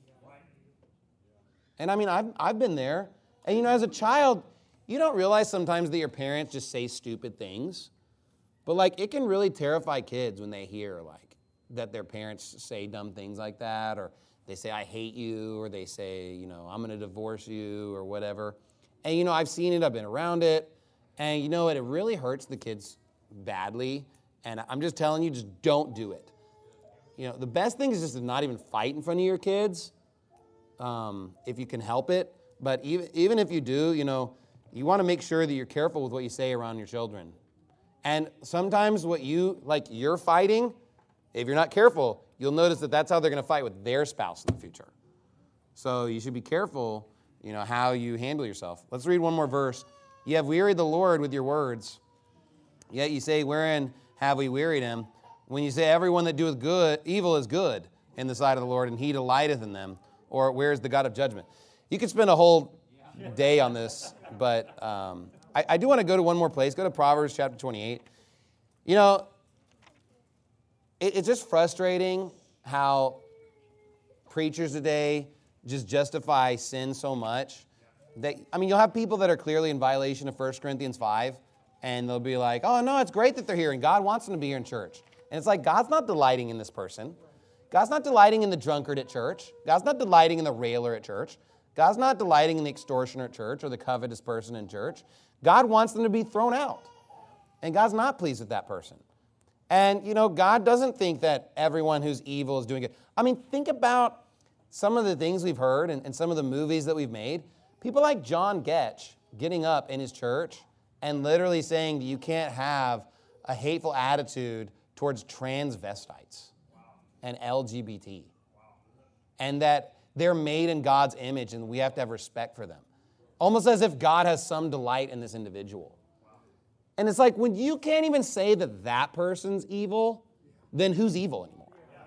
And I mean, I've been there. And you know, as a child, you don't realize sometimes that your parents just say stupid things. But like, it can really terrify kids when they hear like that their parents say dumb things like that, or they say, I hate you, or they say, you know, I'm going to divorce you, or whatever. And you know, I've seen it, I've been around it. And you know what, it really hurts the kids badly. And I'm just telling you, just don't do it. You know, the best thing is just to not even fight in front of your kids, if you can help it. But even if you do, you know, you want to make sure that you're careful with what you say around your children. And sometimes you're fighting, if you're not careful, you'll notice that that's how they're going to fight with their spouse in the future. So you should be careful, you know, how you handle yourself. Let's read one more verse. You have wearied the Lord with your words. Yet you say, wherein have we wearied him? When you say, everyone that doeth evil is good in the sight of the Lord, and he delighteth in them. Or where is the God of judgment? You could spend a whole day on this, but I do want to go to one more place. Go to Proverbs chapter 28. You know, it's just frustrating how preachers today just justify sin so much. You'll have people that are clearly in violation of 1 Corinthians 5, and they'll be like, oh, no, it's great that they're here, and God wants them to be here in church. And it's like, God's not delighting in this person. God's not delighting in the drunkard at church. God's not delighting in the railer at church. God's not delighting in the extortioner at church or the covetous person in church. God wants them to be thrown out. And God's not pleased with that person. And, you know, God doesn't think that everyone who's evil is doing it. I mean, think about some of the things we've heard and some of the movies that we've made. People like John Getch getting up in his church and literally saying that you can't have a hateful attitude towards transvestites and LGBT. And that they're made in God's image and we have to have respect for them. Almost as if God has some delight in this individual. And it's like, when you can't even say that that person's evil, then who's evil anymore?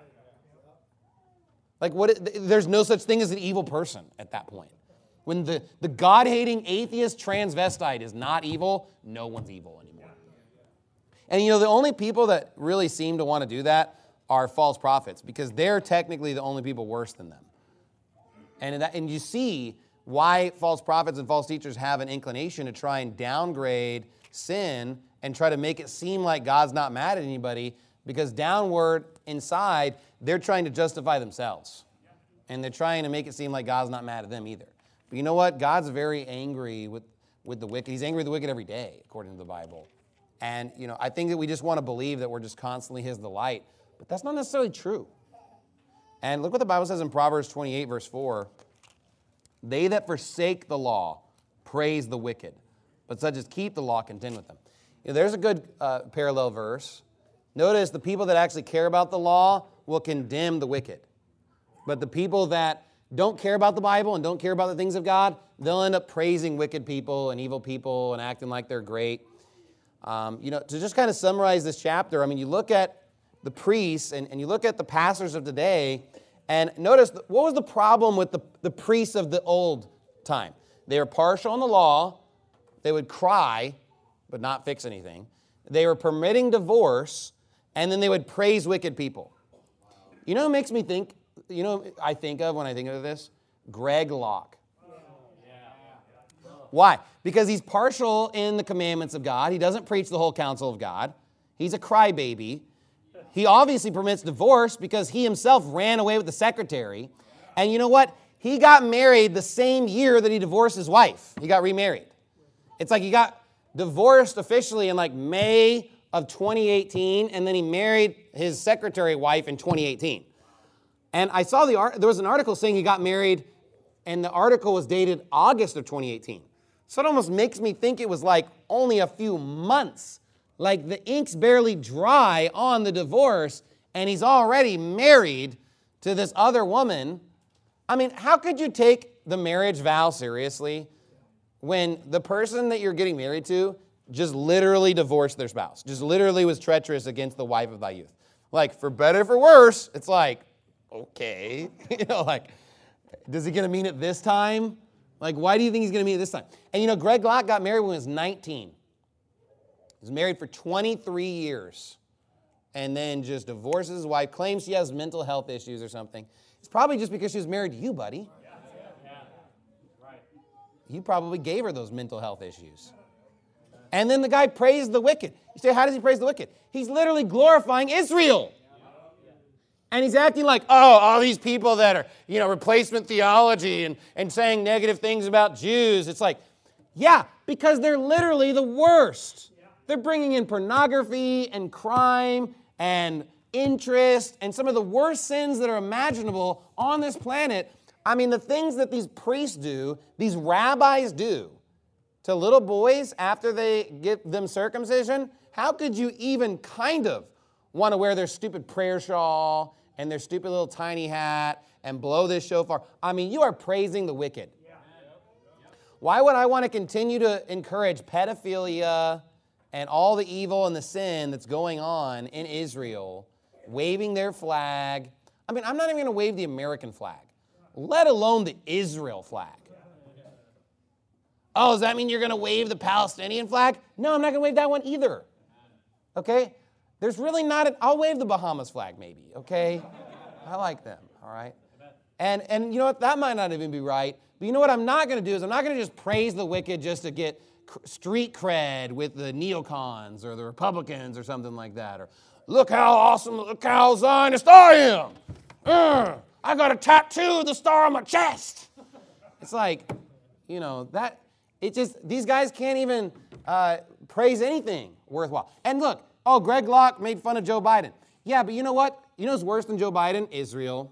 Like, there's no such thing as an evil person at that point. When the God-hating atheist transvestite is not evil, no one's evil anymore. And you know, the only people that really seem to want to do that are false prophets because they're technically the only people worse than them. And you see why false prophets and false teachers have an inclination to try and downgrade sin and try to make it seem like God's not mad at anybody, because downward inside, they're trying to justify themselves. And they're trying to make it seem like God's not mad at them either. But you know what? God's very angry with the wicked. He's angry with the wicked every day, according to the Bible. And, I think that we just want to believe that we're just constantly his delight. But that's not necessarily true. And look what the Bible says in Proverbs 28, verse 4. They that forsake the law praise the wicked, but such as keep the law contend with them. There's a good parallel verse. Notice the people that actually care about the law will condemn the wicked. But the people that don't care about the Bible and don't care about the things of God, they'll end up praising wicked people and evil people and acting like they're great. To just kind of summarize this chapter, you look at the priests and you look at the pastors of today, and notice what was the problem with the priests of the old time? They were partial on the law. They would cry, but not fix anything. They were permitting divorce, and then they would praise wicked people. You know what makes me think? I think of when I think of this? Greg Locke. Why? Because he's partial in the commandments of God. He doesn't preach the whole counsel of God. He's a crybaby. He obviously permits divorce because he himself ran away with the secretary. And you know what? He got married the same year that he divorced his wife. He got remarried. It's like he got divorced officially in May of 2018, and then he married his secretary wife in 2018. And I saw there was an article saying he got married, and the article was dated August of 2018. So it almost makes me think it was only a few months. The ink's barely dry on the divorce, and he's already married to this other woman. How could you take the marriage vow seriously when the person that you're getting married to just literally divorced their spouse, just literally was treacherous against the wife of thy youth? For better, for worse, it's okay. Is he going to mean it this time? Why do you think he's going to mean it this time? And Greg Locke got married when he was 19. He was married for 23 years. And then just divorces his wife, claims she has mental health issues or something. It's probably just because she was married to you, buddy. You probably gave her those mental health issues. And then the guy praised the wicked. You say, how does he praise the wicked? He's literally glorifying Israel. And he's acting like, all these people that are, replacement theology and saying negative things about Jews. It's because they're literally the worst. They're bringing in pornography and crime and interest and some of the worst sins that are imaginable on this planet. The things that these priests do, these rabbis do to little boys after they get them circumcision, how could you even kind of want to wear their stupid prayer shawl and their stupid little tiny hat and blow this shofar? You are praising the wicked. Why would I want to continue to encourage pedophilia and all the evil and the sin that's going on in Israel, waving their flag? I'm not even going to wave the American flag, let alone the Israel flag. Oh, does that mean you're going to wave the Palestinian flag? No, I'm not going to wave that one either. Okay? There's really not I'll wave the Bahamas flag maybe, okay? I like them, all right? And you know what? That might not even be right. But you know what I'm not going to do is I'm not going to just praise the wicked just to get street cred with the neocons or the Republicans or something like that. Or look how awesome, look how Zionist I am. I got a tattoo of the star on my chest. It's these guys can't even praise anything worthwhile. And look, Greg Locke made fun of Joe Biden. Yeah, but you know what? You know what's worse than Joe Biden? Israel.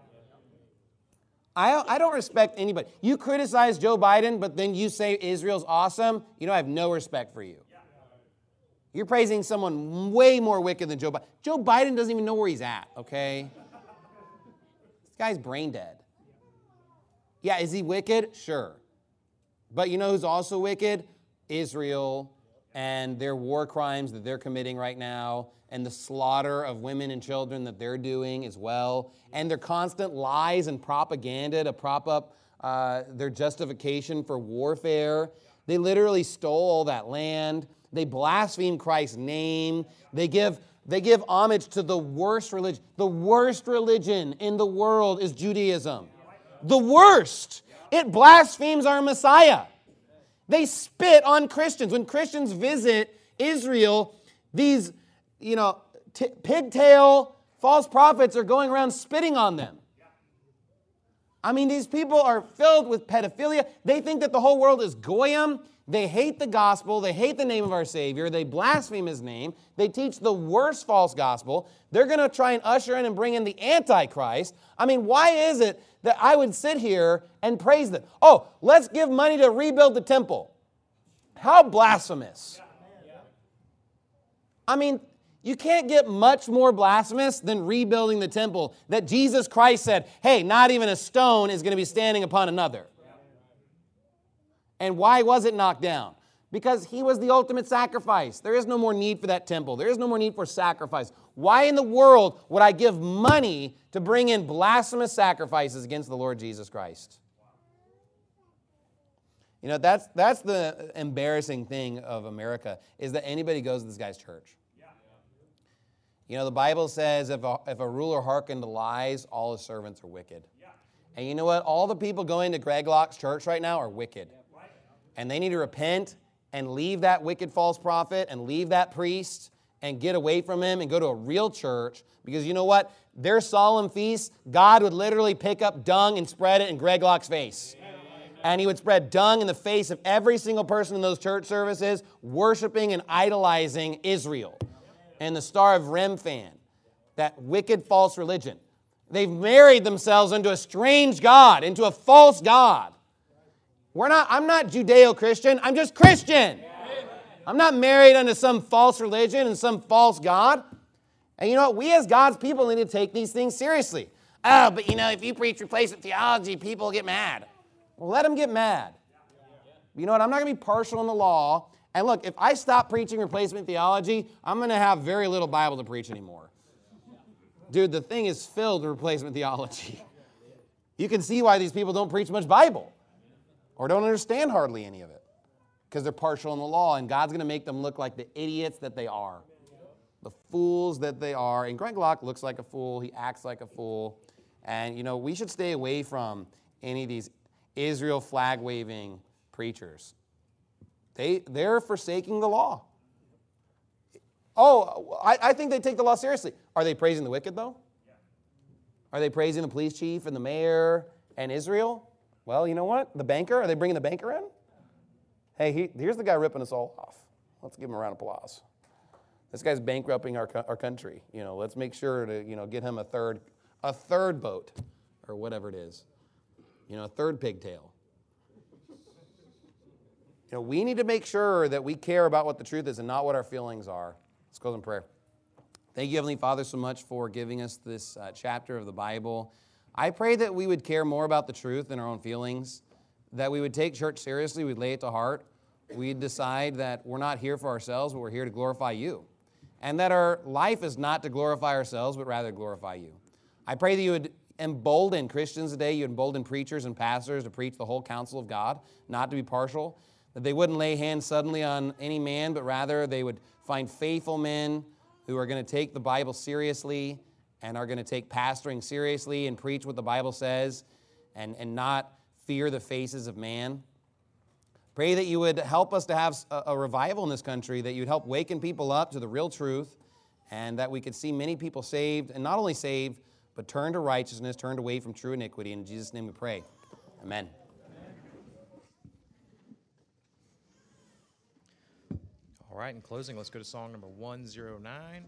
I don't respect anybody. You criticize Joe Biden, but then you say Israel's awesome. I have no respect for you. You're praising someone way more wicked than Joe Biden. Joe Biden doesn't even know where he's at, okay? This guy's brain dead. Yeah, is he wicked? Sure. But you know who's also wicked? Israel and their war crimes that they're committing right now, and the slaughter of women and children that they're doing as well, and their constant lies and propaganda to prop up their justification for warfare. They literally stole all that land. They blaspheme Christ's name. They give They give homage to the worst religion. The worst religion in the world is Judaism. The worst. It blasphemes our Messiah. They spit on Christians. When Christians visit Israel, these, pigtail false prophets are going around spitting on them. I mean, these people are filled with pedophilia. They think that the whole world is goyim. They hate the gospel. They hate the name of our Savior. They blaspheme His name. They teach the worst false gospel. They're going to try and usher in and bring in the Antichrist. I mean, why is it that I would sit here and praise them? Oh, let's give money to rebuild the temple. How blasphemous. I mean, you can't get much more blasphemous than rebuilding the temple that Jesus Christ said, hey, not even a stone is going to be standing upon another. And why was it knocked down? Because He was the ultimate sacrifice. There is no more need for that temple. There is no more need for sacrifice. Why in the world would I give money to bring in blasphemous sacrifices against the Lord Jesus Christ? That's the embarrassing thing of America, is that anybody goes to this guy's church. The Bible says if a ruler hearkened to lies, all his servants are wicked. And you know what? All the people going to Greg Locke's church right now are wicked. And they need to repent and leave that wicked false prophet and leave that priest and get away from him and go to a real church. Because you know what? Their solemn feasts, God would literally pick up dung and spread it in Greg Locke's face. And He would spread dung in the face of every single person in those church services worshiping and idolizing Israel and the Star of Remphan, that wicked false religion. They've married themselves into a strange God, into a false God. I'm not Judeo-Christian, I'm just Christian. I'm not married unto some false religion and some false God. And you know what? We as God's people need to take these things seriously. Oh, but if you preach replacement theology, people get mad. Well, let them get mad. You know what? I'm not going to be partial in the law. And look, if I stop preaching replacement theology, I'm going to have very little Bible to preach anymore. Dude, the thing is filled with replacement theology. You can see why these people don't preach much Bible or don't understand hardly any of it, because they're partial in the law, and God's going to make them look like the idiots that they are, the fools that they are. And Greg Locke looks like a fool. He acts like a fool. And, we should stay away from any of these Israel flag-waving preachers. They're forsaking the law. Oh, I think they take the law seriously. Are they praising the wicked, though? Are they praising the police chief and the mayor and Israel? Well, you know what? The banker, are they bringing the banker in? Hey, here's the guy ripping us all off. Let's give him a round of applause. This guy's bankrupting our country. Let's make sure to, get him a third boat or whatever it is. A third pigtail. We need to make sure that we care about what the truth is and not what our feelings are. Let's close in prayer. Thank you, Heavenly Father, so much for giving us this chapter of the Bible. I pray that we would care more about the truth than our own feelings, that we would take church seriously, we'd lay it to heart, we'd decide that we're not here for ourselves, but we're here to glorify You, and that our life is not to glorify ourselves, but rather glorify You. I pray that You would embolden Christians today, You embolden preachers and pastors to preach the whole counsel of God, not to be partial, that they wouldn't lay hands suddenly on any man, but rather they would find faithful men who are going to take the Bible seriously and are going to take pastoring seriously and preach what the Bible says and not fear the faces of man. Pray that You would help us to have a revival in this country, that You'd help waken people up to the real truth, and that we could see many people saved, and not only saved, but turned to righteousness, turned away from true iniquity. In Jesus' name we pray. Amen. All right, in closing, let's go to song number 109.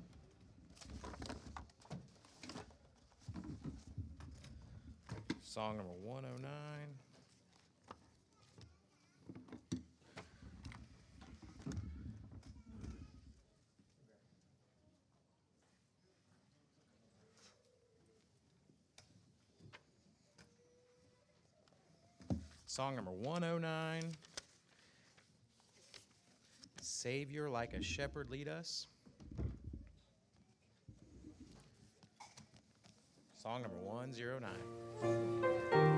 Song number 109. Song number 109. Savior, like a shepherd, lead us. Song number 109.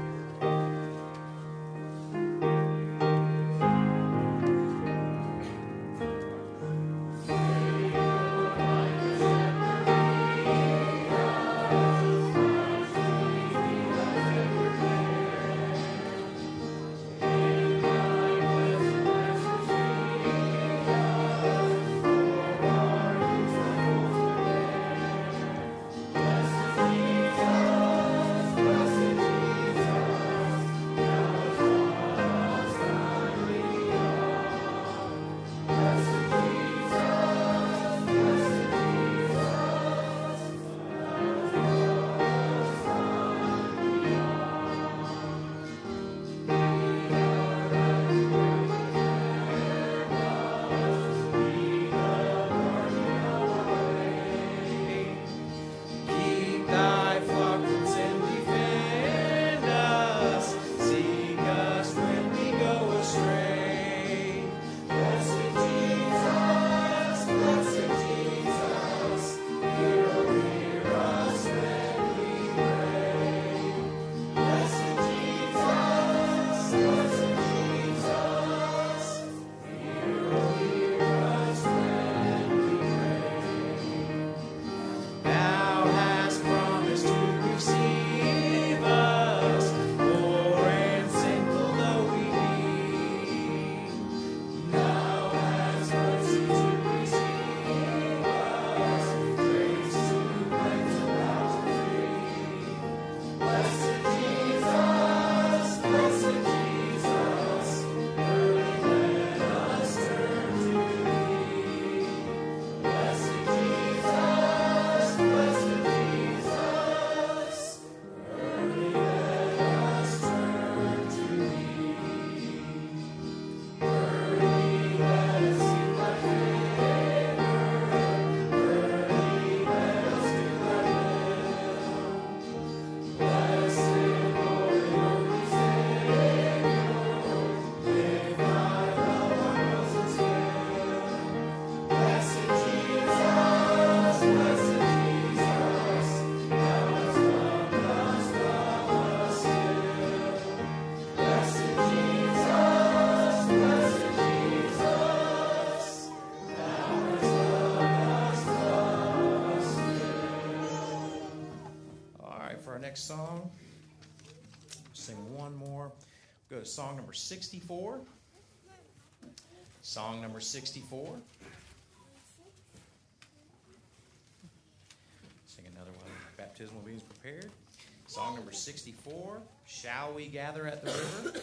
song. Sing one more. Go to song number 64. Song number 64. Sing another one. Baptismal beings prepared. Song number 64. Shall we gather at the river?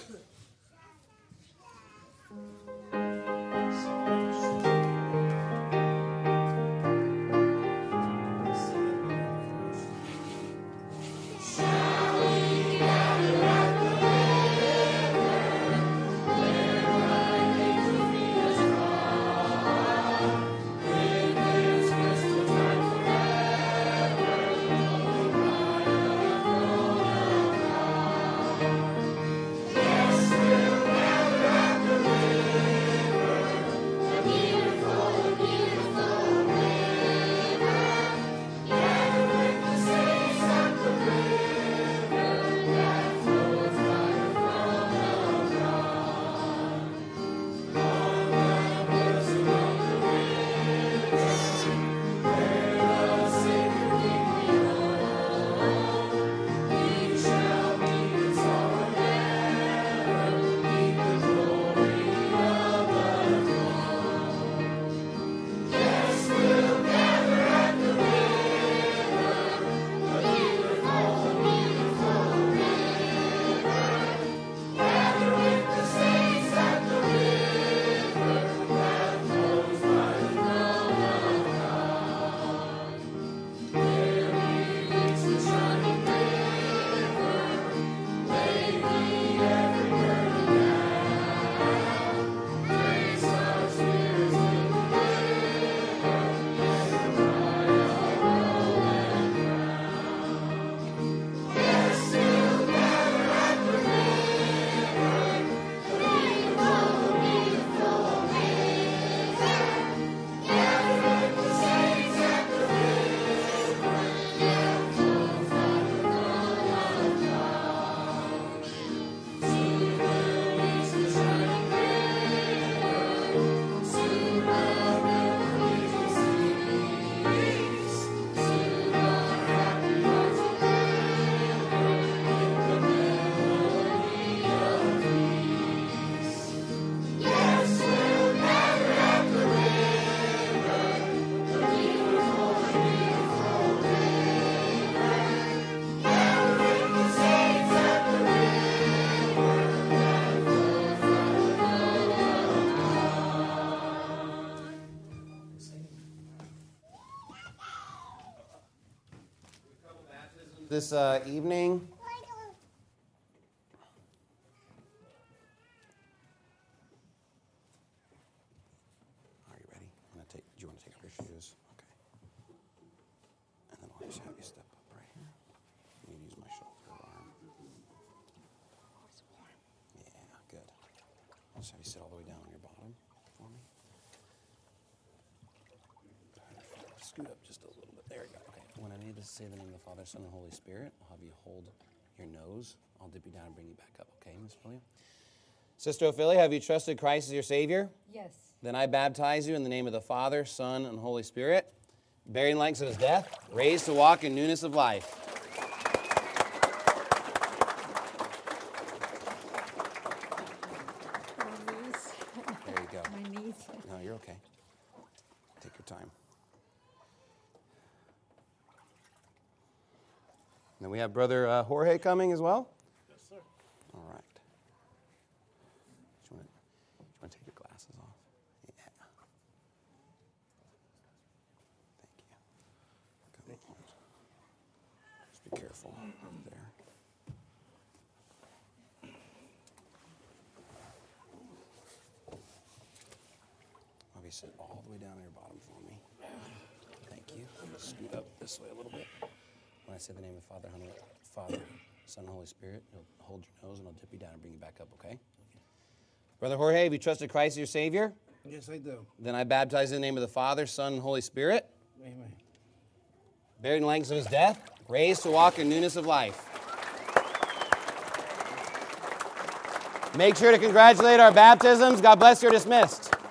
This evening. Are you ready? Do you want to take off your shoes? Okay. And then I'll just have you step up right here. You need to use my shoulder or arm. Yeah, good. I'll just have you sit all the way down on your bottom for me. Scoot up just a little bit. There you go. Okay. When I need to say the name of the Father, Son, and Holy Spirit, I'll have you hold your nose. I'll dip you down and bring you back up. Okay, Miss William? Sister Ophelia, have you trusted Christ as your Savior? Yes. Then I baptize you in the name of the Father, Son, and Holy Spirit, buried in likeness of his death, raised to walk in newness of life. My knees. There you go. My knees. No, you're okay. Take your time. And then we have Brother Jorge coming as well. Yes, sir. All right. Do you want to take your glasses off? Yeah. Thank you. Come on. Just be careful there. I'll be sit all the way down on your bottom for me. Thank you. Scoot up this way a little bit. When I say the name of Father, Son, and Holy Spirit, you'll hold your nose and I'll dip you down and bring you back up, okay? Brother Jorge, have you trusted Christ as your Savior? Yes, I do. Then I baptize you in the name of the Father, Son, and Holy Spirit, Amen. buried in the likeness of his death, raised to walk in newness of life. Make sure to congratulate our baptisms. God bless you. You're dismissed.